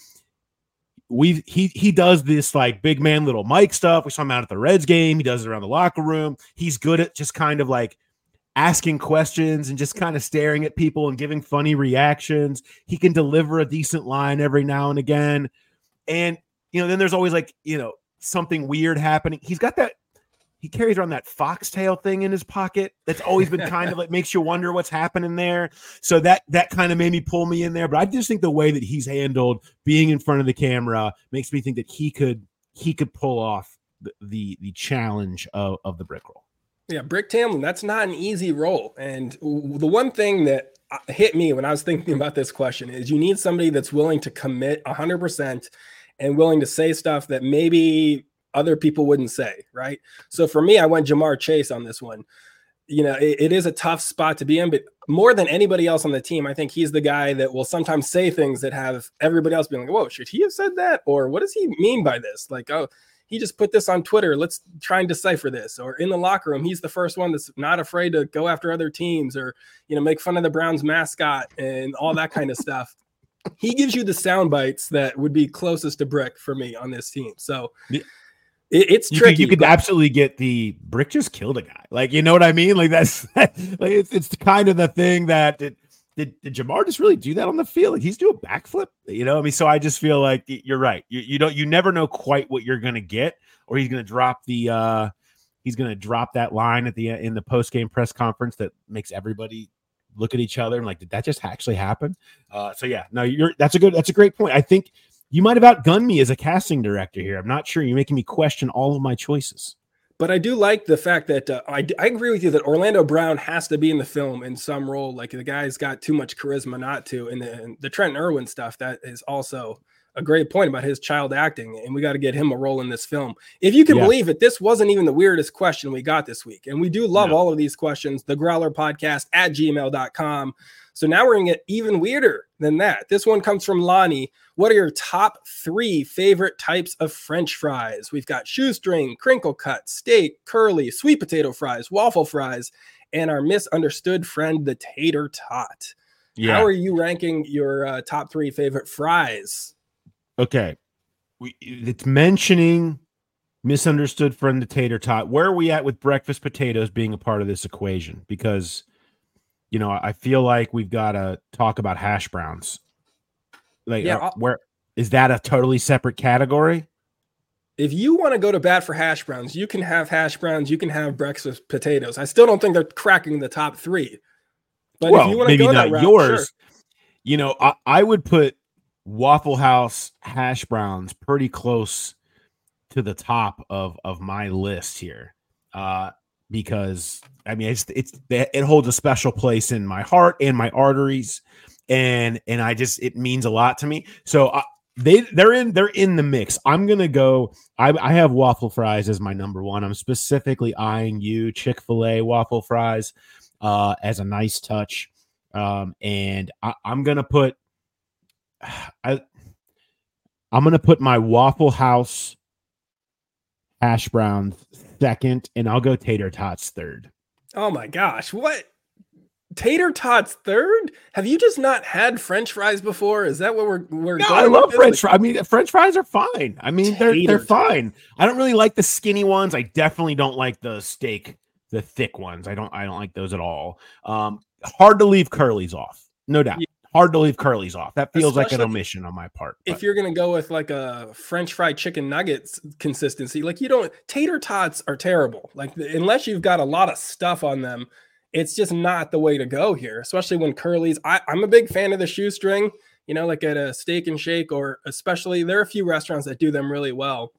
We he he does this like big man little Mike stuff. We saw him out at the Reds game. He does it around the locker room. He's good at just kind of like asking questions and just kind of staring at people and giving funny reactions. He can deliver a decent line every now and again. And you know, then there's always like, you know, something weird happening. He's got that he carries around that foxtail thing in his pocket. That's always been kind of like makes you wonder what's happening there. So that that kind of made me pull me in there. But I just think the way that he's handled being in front of the camera makes me think that he could he could pull off the the, the challenge of, of the Brick role. Yeah, Brick Tamland, that's not an easy role. And the one thing that hit me when I was thinking about this question is you need somebody that's willing to commit one hundred percent and willing to say stuff that maybe other people wouldn't say, right? So for me, I went Jamar Chase on this one. You know, it, it is a tough spot to be in, but more than anybody else on the team, I think he's the guy that will sometimes say things that have everybody else being like, whoa, should he have said that? Or what does he mean by this? Like, oh, he just put this on Twitter. Let's try and decipher this. Or in the locker room, he's the first one that's not afraid to go after other teams or, you know, make fun of the Browns mascot and all that kind of stuff. He gives you the sound bites that would be closest to Brick for me on this team. So yeah. It's you tricky. Could, you could but- absolutely get the Brick just killed a guy. Like, you know what I mean? Like that's like it's it's kind of the thing that did, did, did Jamar just really do that on the field? Like he's doing a backflip, you know? I mean, so I just feel like you're right. You, you don't you never know quite what you're gonna get, or he's gonna drop the uh he's gonna drop that line at the in the post game press conference that makes everybody look at each other and like, did that just actually happen? Uh, so yeah, no, you're that's a good that's a great point. I think. You might have outgunned me as a casting director here. I'm not sure. You're making me question all of my choices. But I do like the fact that uh, I, I agree with you that Orlando Brown has to be in the film in some role. Like the guy's got too much charisma not to. And the, and the Trenton Irwin stuff, that is also a great point about his child acting. And we got to get him a role in this film. If you can yeah. believe it, this wasn't even the weirdest question we got this week. And we do love no. all of these questions. The Growler Podcast at gmail dot com. So now we're going to get even weirder than that. This one comes from Lonnie. What are your top three favorite types of French fries? We've got shoestring, crinkle cut, steak, curly, sweet potato fries, waffle fries, and our misunderstood friend, the tater tot. Yeah. How are you ranking your uh, top three favorite fries? Okay. We, it's mentioning misunderstood friend, the tater tot. Where are we at with breakfast potatoes being a part of this equation? Because you know, I feel like we've got to talk about hash browns. Like, yeah, uh, where is that a totally separate category? If you want to go to bat for hash browns, you can have hash browns. You can have breakfast potatoes. I still don't think they're cracking the top three. But well, if you want to maybe go not that route, yours. Sure. You know, I, I would put Waffle House hash browns pretty close to the top of of my list here. Uh, Because I mean, it's it's it holds a special place in my heart and my arteries, and and I just it means a lot to me. So uh, they they're in they're in the mix. I'm gonna go. I, I have waffle fries as my number one. I'm specifically eyeing you Chick-fil-A waffle fries uh, as a nice touch, um, and I, I'm gonna put I I'm gonna put my Waffle House hash browns second, and I'll go tater tots third. Oh my gosh, what tater tots third? Have you just not had French fries before? Is that what we're we're no, going I love with French fries. I mean, French fries are fine. I mean, they're Tater they're tots. fine. I don't really like the skinny ones. I definitely don't like the steak, the thick ones. I don't I don't like those at all. Um, hard to leave Curly's off, no doubt. Yeah. Hard to leave Curly's off. That feels Especially like an omission on my part. If but. you're gonna go with like a French fried chicken nuggets consistency, like you don't tater tots are terrible. Like unless you've got a lot of stuff on them, it's just not the way to go here. Especially when Curly's. I, I'm a big fan of the shoestring. You know, like at a Steak and Shake, or especially there are a few restaurants that do them really well.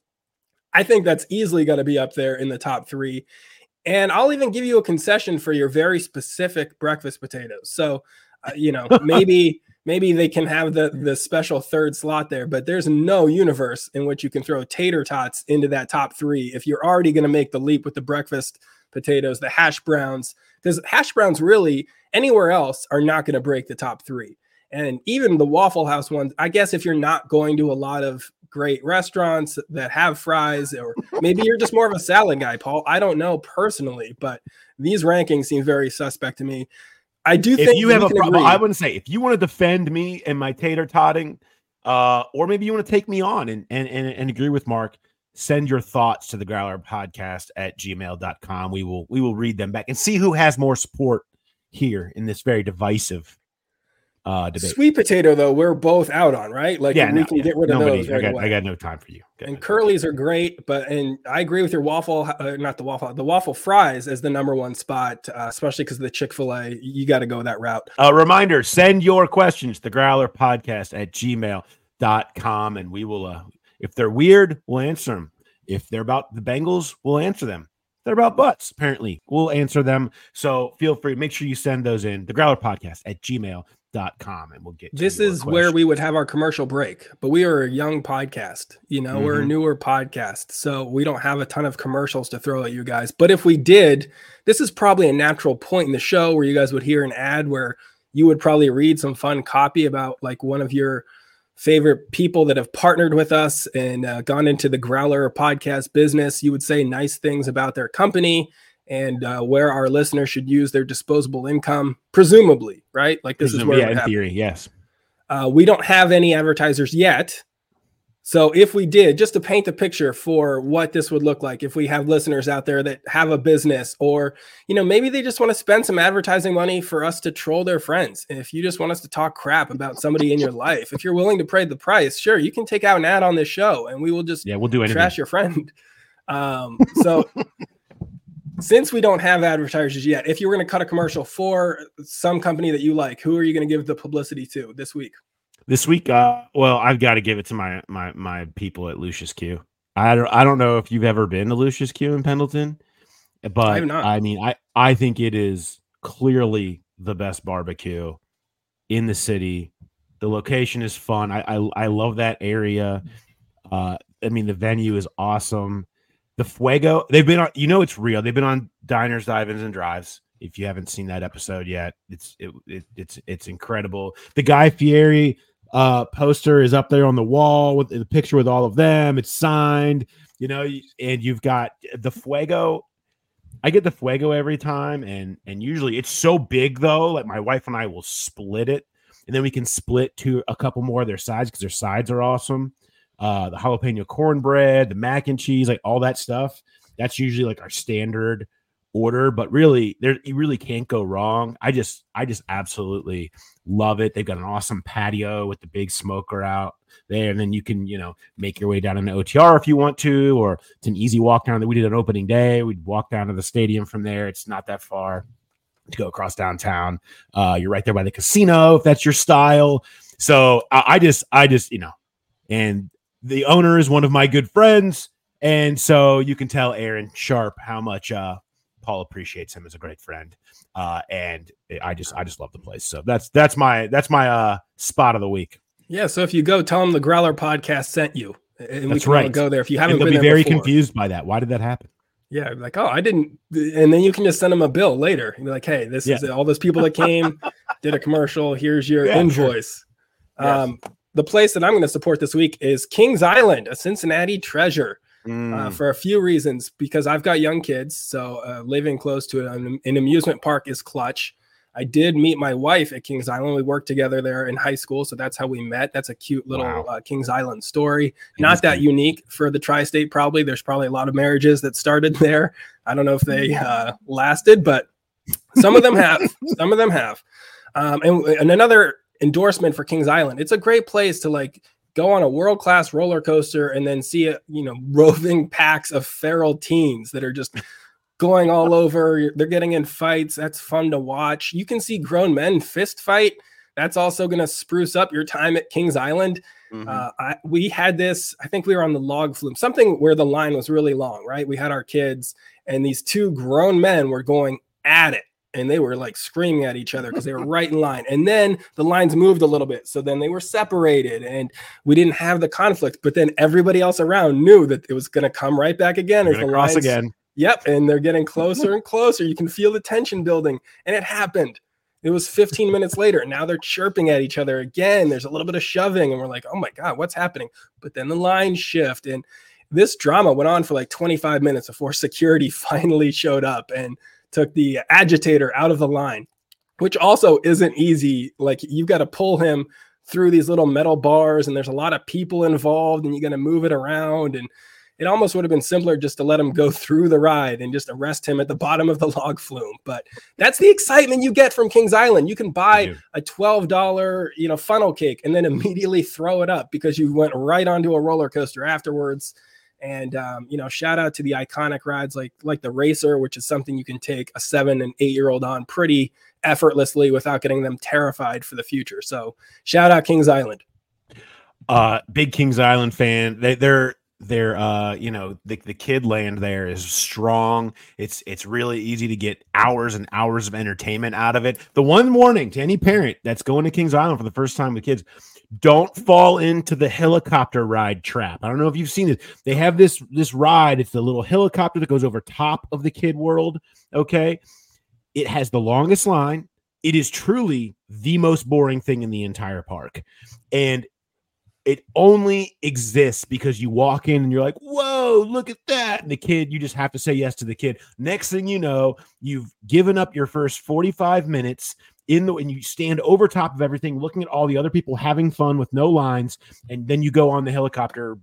I think that's easily going to be up there in the top three. And I'll even give you a concession for your very specific breakfast potatoes. So, uh, you know, maybe. Maybe they can have the, the special third slot there, but there's no universe in which you can throw tater tots into that top three if you're already going to make the leap with the breakfast potatoes, the hash browns, because hash browns really anywhere else are not going to break the top three. And even the Waffle House ones, I guess if you're not going to a lot of great restaurants that have fries, or maybe you're just more of a salad guy, Paul. I don't know personally, but these rankings seem very suspect to me. I do think if you have a problem, agree. I wouldn't say if you want to defend me and my tater totting, uh, or maybe you want to take me on and, and, and, and agree with Mark, send your thoughts to the Growler Podcast at gmail dot com. We will, we will read them back and see who has more support here in this very divisive uh, debate. Sweet potato, though, we're both out on, right? Like yeah, we no, can yeah. get rid of Nobody, those right I got, away. I got no time for you. Got and no curlies are great, but and I agree with your waffle, uh, not the waffle, the waffle fries as the number one spot, uh, especially because of the Chick-fil-A. You got to go that route. A uh, reminder: send your questions to the Growler Podcast at gmail dot com, and we will. Uh, if they're weird, we'll answer them. If they're about the Bengals, we'll answer them. If they're about butts, apparently, we'll answer them. So feel free. Make sure you send those in. The Growler Podcast at gmail dot com, and we'll get. This is where we would have our commercial break, but we are a young podcast. You know, mm-hmm. we're a newer podcast, so we don't have a ton of commercials to throw at you guys. But if we did, this is probably a natural point in the show where you guys would hear an ad where you would probably read some fun copy about like one of your favorite people that have partnered with us and uh, gone into the Growler podcast business. You would say nice things about their company and uh, where our listeners should use their disposable income, presumably, right? Like this Presumably, is where yeah, in happen. theory, yes. Uh, we don't have any advertisers yet. So if we did, just to paint the picture for what this would look like, if we have listeners out there that have a business, or, you know, maybe they just want to spend some advertising money for us to troll their friends. And if you just want us to talk crap about somebody in your life, if you're willing to pay the price, sure, you can take out an ad on this show and we will just yeah, we'll do anything. Trash your friend. Um, so since we don't have advertisers yet, if you were going to cut a commercial for some company that you like, who are you going to give the publicity to this week? This week, uh, well, I've got to give it to my my my people at Lucius Q. I don't I don't know if you've ever been to Lucius Q in Pendleton, but I, have not. I mean, I I think it is clearly the best barbecue in the city. The location is fun. I I, I love that area. Uh, I mean, the venue is awesome. The Fuego, they've been on, you know, it's real. They've been on Diners, Dive-Ins, and Drives. If you haven't seen that episode yet, it's it, it it's it's incredible. The Guy Fieri uh, poster is up there on the wall with the picture with all of them. It's signed, you know, and you've got the Fuego. I get the Fuego every time, and and usually it's so big though. Like my wife and I will split it, and then we can split to a couple more of their sides because their sides are awesome. Uh, the jalapeno cornbread, the mac and cheese, like all that stuff. That's usually like our standard order, but really there you really can't go wrong. I just I just absolutely love it. They've got an awesome patio with the big smoker out there, and then you can, you know, make your way down into O T R if you want to, or it's an easy walk down that we did on opening day. We'd walk down to the stadium from there. It's not that far to go across downtown. Uh, you're right there by the casino if that's your style. So I, I just I just you know, and the owner is one of my good friends, and so you can tell Aaron Sharp how much uh Paul appreciates him as a great friend, uh, and I just I just love the place. So that's that's my that's my uh, spot of the week. Yeah. So if you go, tell them the Growler Podcast sent you, and that's we can right. all go there. If you haven't, and they'll been be there very before. confused by that. Why did that happen? Yeah, like oh, I didn't, and then you can just send them a bill later. You're like, hey, this yeah. is all those people that came, did a commercial. Here's your yeah, invoice. Sure. Um, yes. The place that I'm going to support this week is Kings Island, a Cincinnati treasure. Mm. Uh, for a few reasons, because I've got young kids, so uh, living close to an, an amusement park is clutch. I did meet my wife at Kings Island. We worked together there in high school, so that's how we met. That's a cute little wow. uh, Kings Island story. It Not that cute. unique for the tri-state, probably. There's probably a lot of marriages that started there. I don't know if they uh, lasted, but some of them have. Some of them have. Um, and, and another endorsement for Kings Island. It's a great place to like go on a world-class roller coaster and then see a, you know, roving packs of feral teens that are just going all over. They're getting in fights. That's fun to watch. You can see grown men fist fight. That's also going to spruce up your time at Kings Island. Mm-hmm. Uh, I, we had this, I think we were on the log flume, something where the line was really long, right? We had our kids and these two grown men were going at it. And they were like screaming at each other because they were right in line. And then the lines moved a little bit. So then they were separated and we didn't have the conflict. But then everybody else around knew that it was going to come right back again. As the lines again. Yep. And they're getting closer and closer. You can feel the tension building. And it happened. It was fifteen minutes later. And now they're chirping at each other again. There's a little bit of shoving. And we're like, oh my God, what's happening? But then the lines shift. And this drama went on for like twenty-five minutes before security finally showed up and took the agitator out of the line, which also isn't easy. Like you've got to pull him through these little metal bars and there's a lot of people involved and you got to move it around. And it almost would have been simpler just to let him go through the ride and just arrest him at the bottom of the log flume. But that's the excitement you get from Kings Island. You can buy a twelve dollars, you know, funnel cake and then immediately throw it up because you went right onto a roller coaster afterwards. And, um, you know, shout out to the iconic rides like like the Racer, which is something you can take a seven and eight year old on pretty effortlessly without getting them terrified for the future. So shout out Kings Island. Uh, big Kings Island fan. They, they're they're uh, you know, the, the kid land there is strong. It's it's really easy to get hours and hours of entertainment out of it. The one warning to any parent that's going to Kings Island for the first time with kids: don't fall into the helicopter ride trap. I don't know if you've seen it. They have this this ride. It's the little helicopter that goes over top of the kid world. Okay. It has the longest line. It is truly the most boring thing in the entire park. And it only exists because you walk in and you're like, whoa, look at that. And the kid, you just have to say yes to the kid. Next thing you know, you've given up your first forty-five minutes in the, and you stand over top of everything, looking at all the other people having fun with no lines. And then you go on the helicopter,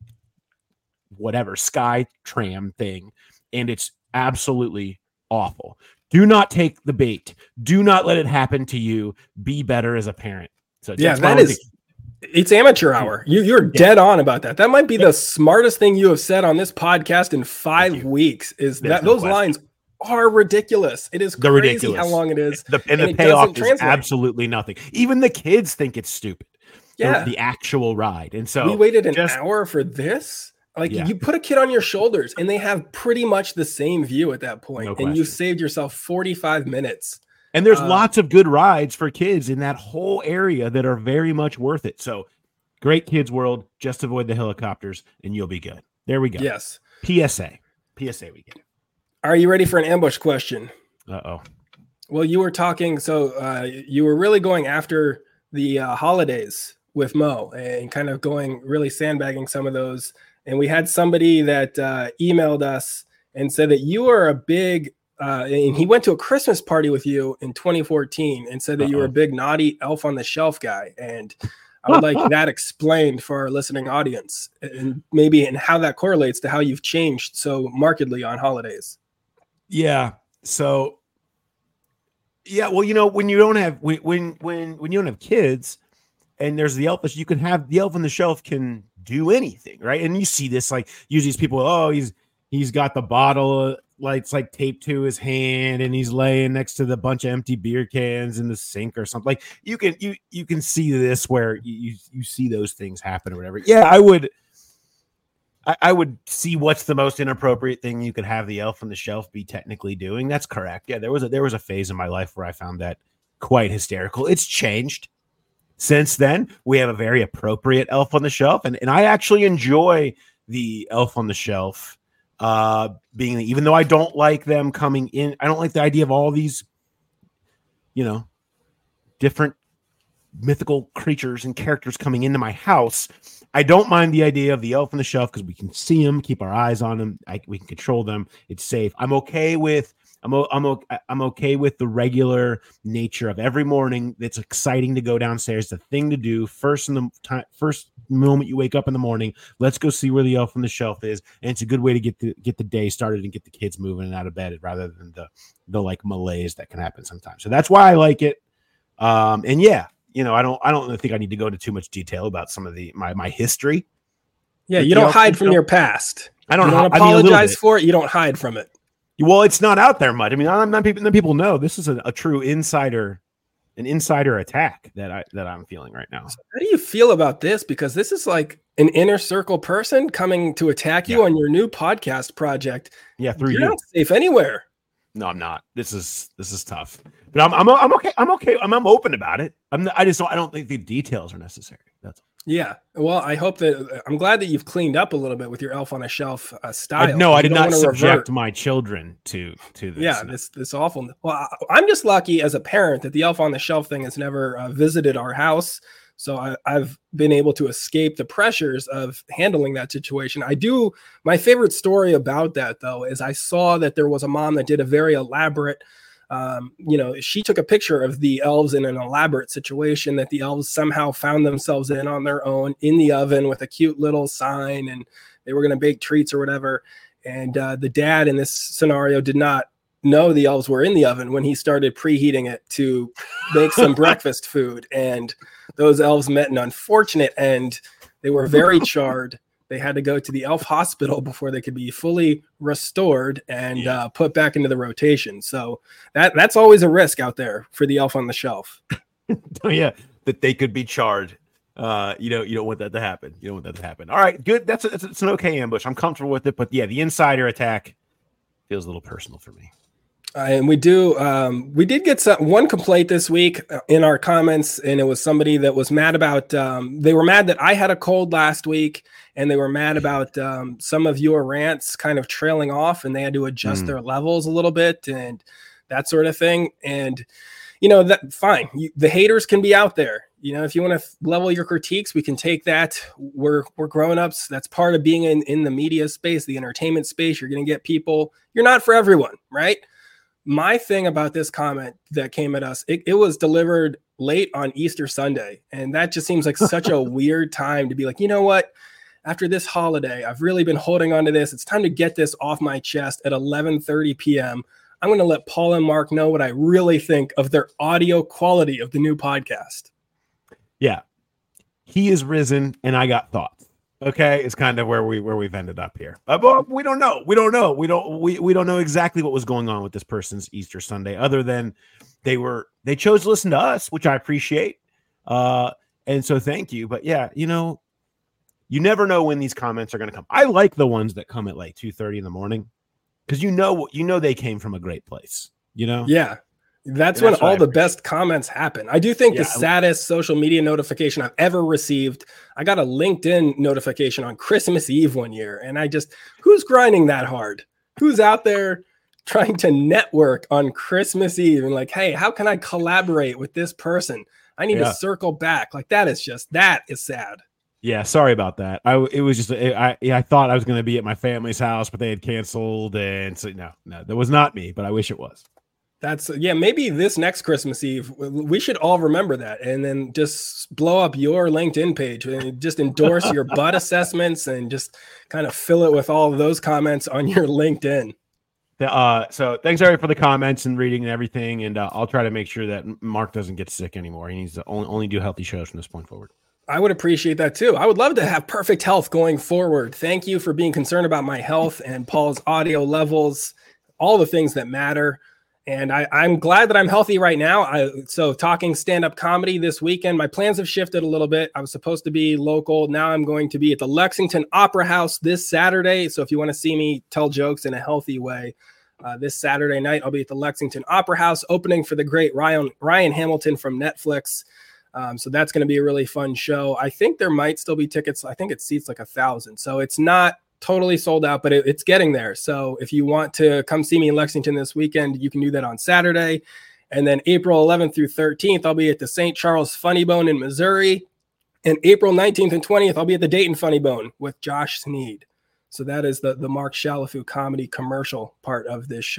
whatever, sky tram thing. And it's absolutely awful. Do not take the bait. Do not let it happen to you. Be better as a parent. So yeah, that is, thing. It's amateur hour. You, you're yeah. dead on about that. That might be yeah. the smartest thing you have said on this podcast in five weeks is There's that no those question. lines are ridiculous. It is They're crazy ridiculous. how long it is. The, and, and the payoff is absolutely nothing. Even the kids think it's stupid. Yeah. The, the actual ride. And so we waited an just, hour for this. Like yeah. you put a kid on your shoulders and they have pretty much the same view at that point. No and you saved yourself forty-five minutes. And there's uh, lots of good rides for kids in that whole area that are very much worth it. So great Kids World, just avoid the helicopters and you'll be good. There we go. Yes. P S A. P S A we get. Are you ready for an ambush question? Uh-oh. Well, you were talking, so uh, you were really going after the uh, holidays with Mo and kind of going, really sandbagging some of those. And we had somebody that uh, emailed us and said that you are a big, uh, and he went to a Christmas party with you in twenty fourteen and said that Uh-oh. you were a big naughty Elf on the Shelf guy. And I would like that explained for our listening audience and maybe and how that correlates to how you've changed so markedly on holidays. Yeah. So, yeah. Well, you know, when you don't have when when when when you don't have kids, and there's the elf, you can have the Elf on the Shelf can do anything, right? And you see this like usually these people. Oh, he's he's got the bottle like it's like taped to his hand, and he's laying next to the bunch of empty beer cans in the sink or something. Like you can you you can see this where you you see those things happen or whatever. Yeah, I would. I would see what's the most inappropriate thing you could have the Elf on the Shelf be technically doing. That's correct. Yeah, there was a there was a phase in my life where I found that quite hysterical. It's changed since then. We have a very appropriate Elf on the Shelf, and, and I actually enjoy the Elf on the Shelf uh, being, even though I don't like them coming in. I don't like the idea of all these, you know, different mythical creatures and characters coming into my house. I don't mind the idea of the Elf on the Shelf because we can see them, keep our eyes on them. I, we can control them. It's safe. I'm okay with I'm o- I'm o- I'm okay with the regular nature of every morning. It's exciting to go downstairs. The thing to do first in the time, first moment you wake up in the morning. Let's go see where the elf on the shelf is, and it's a good way to get the get the day started and get the kids moving and out of bed, rather than the the like malaise that can happen sometimes. So that's why I like it. Um, and yeah, you know, I don't I don't think I need to go into too much detail about some of the my my history. Yeah, you don't hide from your past. I don't you know. don't apologize I mean, for it. You don't hide from it. Well, it's not out there much. I mean, I'm not people. People know this is a, a true insider, an insider attack that I that I'm feeling right now. So how do you feel about this? Because this is like an inner circle person coming to attack you yeah. on your new podcast project. Yeah, through You're you. Not safe anywhere. No, I'm not. This is this is tough. But I'm I'm I'm okay. I'm okay. I'm I'm open about it. I'm I just don't I don't think the details are necessary. That's all. Yeah. Well, I hope that I'm glad that you've cleaned up a little bit with your Elf on a Shelf uh, style. I, no, I did not subject revert. my children to to this. Yeah, no. this this awful. Well, I, I'm just lucky as a parent that the Elf on the Shelf thing has never uh, visited our house, so I, I've been able to escape the pressures of handling that situation. I do. My favorite story about that, though, is I saw that there was a mom that did a very elaborate. Um, you know, she took a picture of the elves in an elaborate situation that the elves somehow found themselves in on their own in the oven with a cute little sign, and they were going to bake treats or whatever. And uh, the dad in this scenario did not know the elves were in the oven when he started preheating it to make some breakfast food. And those elves met an unfortunate end. They were very charred. They had to go to the elf hospital before they could be fully restored and yeah. uh, put back into the rotation. So that that's always a risk out there for the Elf on the Shelf. Oh, yeah, that they could be charred. Uh, you know, you don't want that to happen. You don't want that to happen. All right, good. That's, a, that's a, it's an okay ambush. I'm comfortable with it. But yeah, the insider attack feels a little personal for me. Uh, and we do, um, we did get some, one complaint this week in our comments, and it was somebody that was mad about, um, they were mad that I had a cold last week, and they were mad about um, some of your rants kind of trailing off, and they had to adjust mm. their levels a little bit and that sort of thing. And, you know, that fine. You, the haters can be out there. You know, if you want to level your critiques, we can take that. We're we're grown-ups. That's part of being in, in the media space, the entertainment space. You're going to get people. You're not for everyone, right? My thing about this comment that came at us, it, it was delivered late on Easter Sunday. And that just seems like such a weird time to be like, you know what? After this holiday, I've really been holding on to this. It's time to get this off my chest at eleven thirty p.m. I'm going to let Paul and Mark know what I really think of their audio quality of the new podcast. Yeah. He is risen and I got thoughts. Okay, it's kind of where we where we've ended up here. Uh, but we don't know. We don't know. We don't. We, we don't know exactly what was going on with this person's Easter Sunday, other than they were they chose to listen to us, which I appreciate. Uh, and so thank you. But yeah, you know, you never know when these comments are going to come. I like the ones that come at like two thirty in the morning because you know you know they came from a great place. You know. Yeah. That's and when that's all the best comments happen. I do think yeah. the saddest social media notification I've ever received, I got a LinkedIn notification on Christmas Eve one year. And I just, who's grinding that hard? Who's out there trying to network on Christmas Eve and like, hey, how can I collaborate with this person? I need yeah. to circle back. Like that is just, that is sad. Yeah, sorry about that. I it was just it, I I thought I was going to be at my family's house, but they had canceled, and so no, no, that was not me. But I wish it was. That's yeah, maybe this next Christmas Eve, we should all remember that and then just blow up your LinkedIn page and just endorse your butt assessments and just kind of fill it with all of those comments on your LinkedIn. Uh, so thanks, Eric, for the comments and reading and everything. And uh, I'll try to make sure that Mark doesn't get sick anymore. He needs to only, only do healthy shows from this point forward. I would appreciate that too. I would love to have perfect health going forward. Thank you for being concerned about my health and Paul's audio levels, all the things that matter. And I, I'm glad that I'm healthy right now. I, so talking stand-up comedy this weekend, my plans have shifted a little bit. I was supposed to be local. Now I'm going to be at the Lexington Opera House this Saturday. So if you want to see me tell jokes in a healthy way, uh, this Saturday night, I'll be at the Lexington Opera House opening for the great Ryan, Ryan Hamilton from Netflix. Um, so that's going to be a really fun show. I think there might still be tickets. I think it seats like a thousand. So it's not totally sold out, but it, it's getting there. So if you want to come see me in Lexington this weekend, you can do that on Saturday. And then April eleventh through thirteenth, I'll be at the Saint Charles Funny Bone in Missouri. And April nineteenth and twentieth, I'll be at the Dayton Funny Bone with Josh Sneed. So that is the, the Mark Shalafoo comedy commercial part of this show.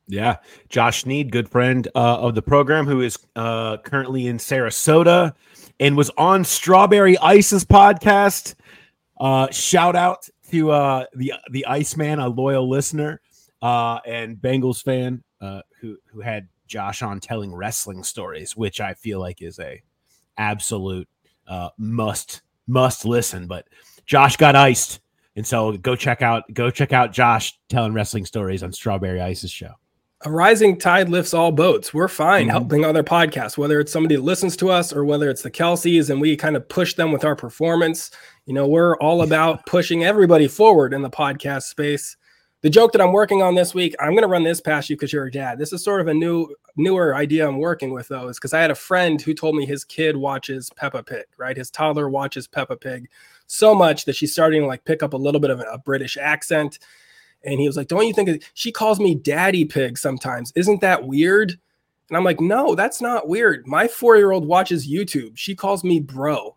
Yeah. Josh Sneed, good friend uh, of the program, who is uh, currently in Sarasota and was on Strawberry Ice's podcast. Uh, shout out to uh, the the Iceman, a loyal listener uh, and Bengals fan uh, who who had Josh on telling wrestling stories, which I feel like is a absolute uh, must must listen. But Josh got iced, and so go check out go check out Josh telling wrestling stories on Strawberry Ice's show. A rising tide lifts all boats. We're fine Mhm. helping other podcasts, whether it's somebody that listens to us or whether it's the Kelseys, and we kind of push them with our performance. You know, we're all about pushing everybody forward in the podcast space. The joke that I'm working on this week, I'm going to run this past you because you're a dad. This is sort of a new, newer idea I'm working with, though, is because I had a friend who told me his kid watches Peppa Pig, right? His toddler watches Peppa Pig so much that she's starting to like pick up a little bit of a British accent. And he was like, don't you think it, she calls me Daddy Pig sometimes? Isn't that weird? And I'm like, no, that's not weird. My four-year-old watches YouTube. She calls me bro.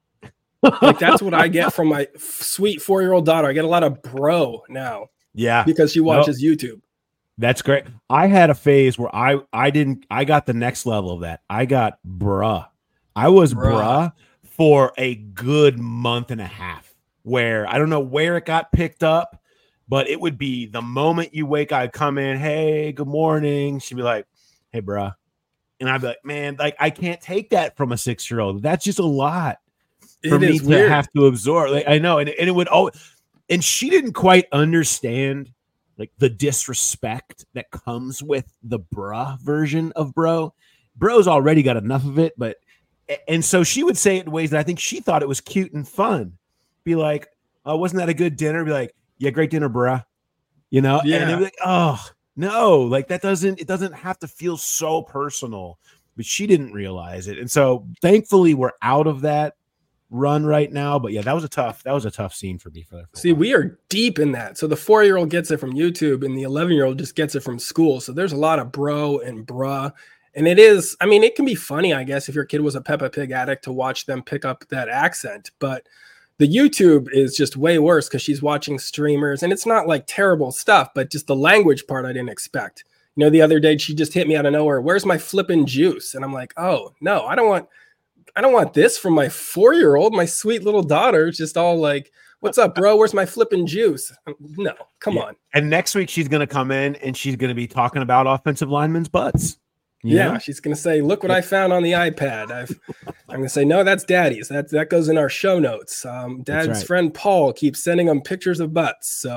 Like that's what I get from my f- sweet four-year-old daughter. I get a lot of bro now. Yeah. Because she watches nope. YouTube. That's great. I had a phase where I, I didn't, I got the next level of that. I got bruh. I was bruh, bruh for a good month and a half where I don't know where it got picked up. But it would be the moment you wake, I'd come in, hey, good morning. She'd be like, hey, bruh. And I'd be like, man, like I can't take that from a six-year-old. That's just a lot for it me is to weird. have to absorb. Like, I know. And, and it would always, and she didn't quite understand like the disrespect that comes with the bruh version of bro. Bro's already got enough of it. But, and so she would say it in ways that I think she thought it was cute and fun. Be like, oh, wasn't that a good dinner? Be like, yeah, great dinner, bruh. You know, yeah. and they're like, oh no, like that doesn't it doesn't have to feel so personal, but she didn't realize it. And so thankfully we're out of that run right now. But yeah, that was a tough, that was a tough scene for me for that. See, we are deep in that. So the four-year-old gets it from YouTube and the eleven-year-old just gets it from school. So there's a lot of bro and bruh. And it is, I mean, it can be funny, I guess, if your kid was a Peppa Pig addict to watch them pick up that accent, but the YouTube is just way worse because she's watching streamers and it's not like terrible stuff, but just the language part I didn't expect. You know, the other day she just hit me out of nowhere. Where's my flippin' juice? And I'm like, oh no, I don't want, I don't want this from my four-year-old, my sweet little daughter. Just all like, what's up, bro? Where's my flippin' juice? No, come yeah. on. And next week she's going to come in and she's going to be talking about offensive linemen's butts. You yeah, know? She's going to say, look what I found on the iPad. I've, I'm going to say, no, that's Daddy's. That, that goes in our show notes. Um, Dad's right. friend Paul keeps sending him pictures of butts. So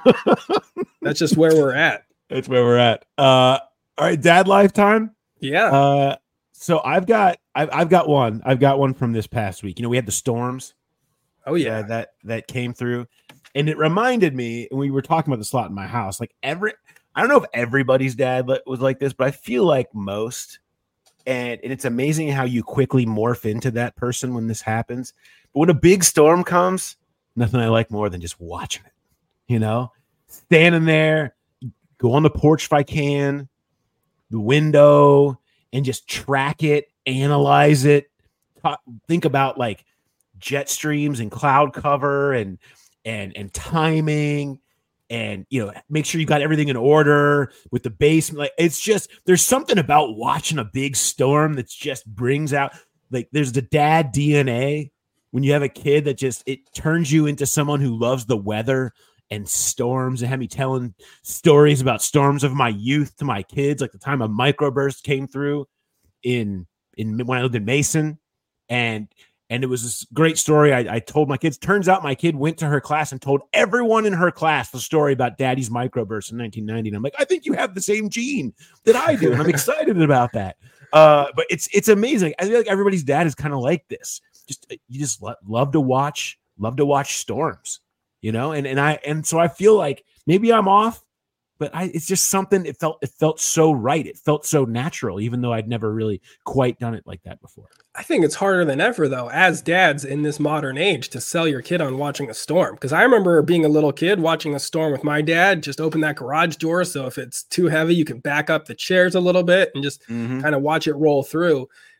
that's just where we're at. That's where we're at. Uh, all right, Dad Lifetime. Yeah. Uh, so I've got I've, I've got one. I've got one from this past week. You know, we had the storms. Oh, yeah. Uh, that, that came through. And it reminded me, and we were talking about the slot in my house, like every – I don't know if everybody's dad was like this, but I feel like most, and, and it's amazing how you quickly morph into that person when this happens. But when a big storm comes, nothing I like more than just watching it, you know, standing there, go on the porch if I can, the window, and just track it, analyze it, talk, think about like jet streams and cloud cover and and and timing. And, you know, make sure you got everything in order with the basement. Like, it's just, there's something about watching a big storm that just brings out, like, there's the dad D N A when you have a kid that just, it turns you into someone who loves the weather and storms, and have me telling stories about storms of my youth to my kids, like the time a microburst came through in, in when I lived in Mason. And, And it was this great story. I, I told my kids. Turns out my kid went to her class and told everyone in her class the story about Daddy's microburst in nineteen ninety. And I'm like, I think you have the same gene that I do. And I'm excited about that. Uh, but it's it's amazing. I feel like everybody's dad is kind of like this. Just you just lo- love to watch, love to watch storms, you know. And and I and so I feel like maybe I'm off, but I it's just something. It felt it felt so right. It felt so natural, even though I'd never really quite done it like that before. I think it's harder than ever, though, as dads in this modern age, to sell your kid on watching a storm. Because I remember being a little kid watching a storm with my dad, just open that garage door. So if it's too heavy, you can back up the chairs a little bit and just mm-hmm. kind of watch it roll through.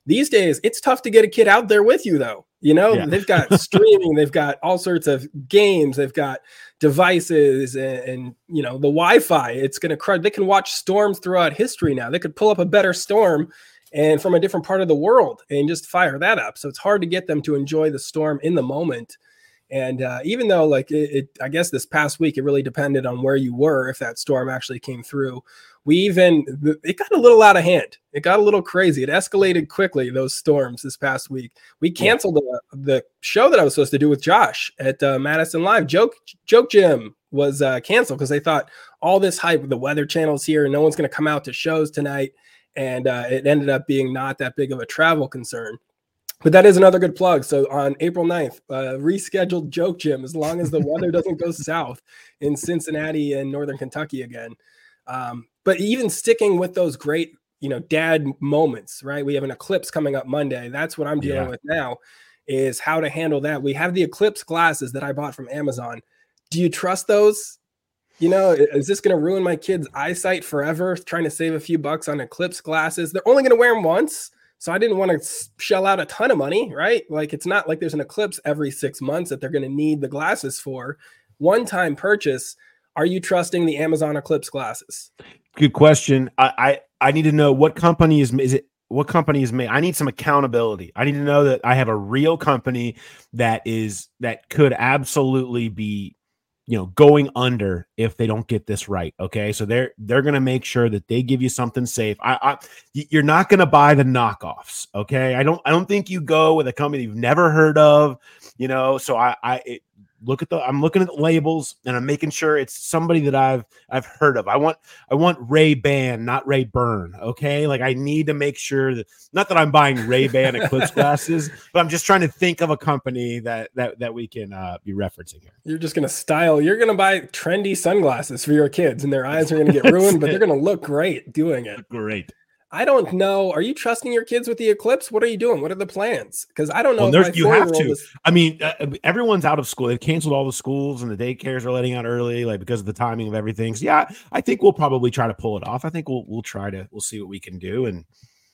These days, it's tough to get a kid out there with you, though. You know, yeah. They've got streaming, they've got all sorts of games, they've got devices and, and you know, the Wi-Fi. It's going to crush. They can watch storms throughout history now. They could pull up a better storm and from a different part of the world and just fire that up. So it's hard to get them to enjoy the storm in the moment. And uh, even though, like, it, it, I guess this past week, it really depended on where you were, if that storm actually came through. We even, it got a little out of hand. It got a little crazy. It escalated quickly, those storms this past week. We canceled the, the show that I was supposed to do with Josh at uh, Madison Live. Joke Joke Gym was uh, canceled because they thought all this hype, the Weather Channel's here, and no one's going to come out to shows tonight. And uh, it ended up being not that big of a travel concern. But that is another good plug. So on April ninth, uh, rescheduled Joke Gym, as long as the weather doesn't go south in Cincinnati and Northern Kentucky again. Um, but even sticking with those great, you know, dad moments, right? We have an eclipse coming up Monday. That's what I'm dealing yeah. with now, is how to handle that. We have the eclipse glasses that I bought from Amazon. Do you trust those? You know, is this going to ruin my kid's eyesight forever, trying to save a few bucks on eclipse glasses? They're only going to wear them once. So I didn't want to shell out a ton of money, right? Like, it's not like there's an eclipse every six months that they're going to need the glasses for. One-time purchase. Are you trusting the Amazon Eclipse glasses? Good question. I, I, I need to know what company is, is it, what company is made. I need some accountability. I need to know that I have a real company that is, that could absolutely be, you know, going under if they don't get this right. Okay. So they're, they're going to make sure that they give you something safe. I, I you're not going to buy the knockoffs. Okay. I don't, I don't think you go with a company you've never heard of, you know, so I, I, it, look at the, I'm looking at the labels and I'm making sure it's somebody that I've, I've heard of. I want, I want Ray-Ban, not Ray-Burn. Okay. Like, I need to make sure that, not that I'm buying Ray-Ban Eclipse glasses, but I'm just trying to think of a company that, that, that we can uh, be referencing here. You're just going to style, you're going to buy trendy sunglasses for your kids and their eyes are going to get ruined, but they're going to look great doing it. Great. I don't know. Are you trusting your kids with the eclipse? What are you doing? What are the plans? Because I don't know. Well, you have to. Is... I mean, uh, everyone's out of school. They've canceled all the schools and the daycares are letting out early, like, because of the timing of everything. So yeah, I think we'll probably try to pull it off. I think we'll we'll try to we'll see what we can do. And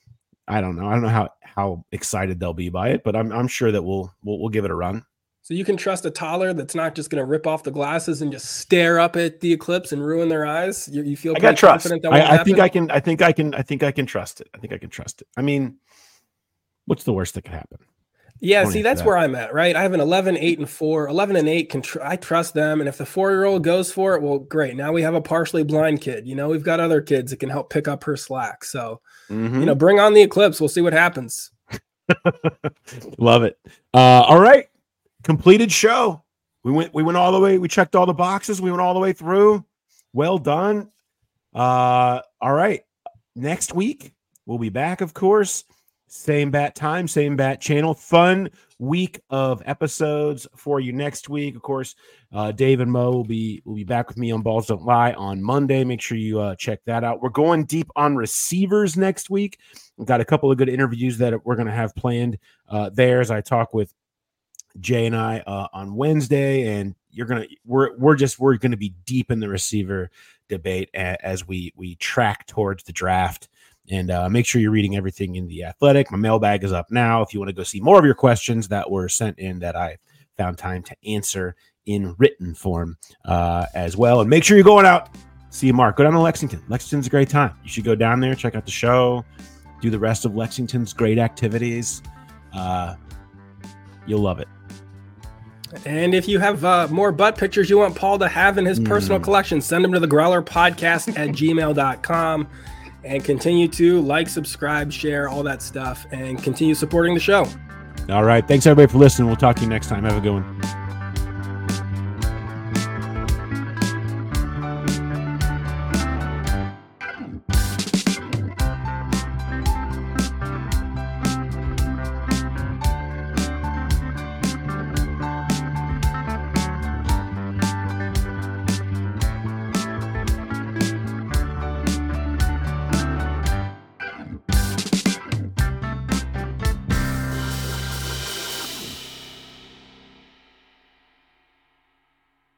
I don't know. I don't know how how excited they'll be by it, but I'm I'm sure that we'll we'll we'll give it a run. So you can trust a toddler that's not just going to rip off the glasses and just stare up at the eclipse and ruin their eyes. You, you feel I got trust. That I, I think I can. I think I can. I think I can trust it. I think I can trust it. I mean, what's the worst that could happen? Yeah. See, that's that. where I'm at, right? I have an eleven, eight, and four. eleven and eight can. Tr- I trust them, and if the four-year-old goes for it, well, great. Now we have a partially blind kid. You know, we've got other kids that can help pick up her slack. So, mm-hmm. you know, bring on the eclipse. We'll see what happens. Love it. Uh, all right. Completed show. We went we went all the way. We checked all the boxes. We went all the way through. Well done. Uh, all right. Next week, we'll be back, of course. Same bat time, same bat channel. Fun week of episodes for you next week. Of course, uh, Dave and Mo will be will be back with me on Balls Don't Lie on Monday. Make sure you uh, check that out. We're going deep on receivers next week. We've got a couple of good interviews that we're going to have planned uh, there as I talk with Jay and I uh, on Wednesday, and you're gonna we're we're just we're gonna be deep in the receiver debate a, as we we track towards the draft. And uh, make sure you're reading everything in The Athletic. My mailbag is up now. If you want to go see more of your questions that were sent in that I found time to answer in written form uh, as well, and make sure you're going out. See Mark. Go down to Lexington. Lexington's a great time. You should go down there, check out the show, do the rest of Lexington's great activities. Uh, you'll love it. And if you have uh, more butt pictures you want Paul to have in his mm. personal collection, send them to the growler podcast at gmail dot com, and continue to like, subscribe, share, all that stuff, and continue supporting the show. All right. Thanks, everybody, for listening. We'll talk to you next time. Have a good one.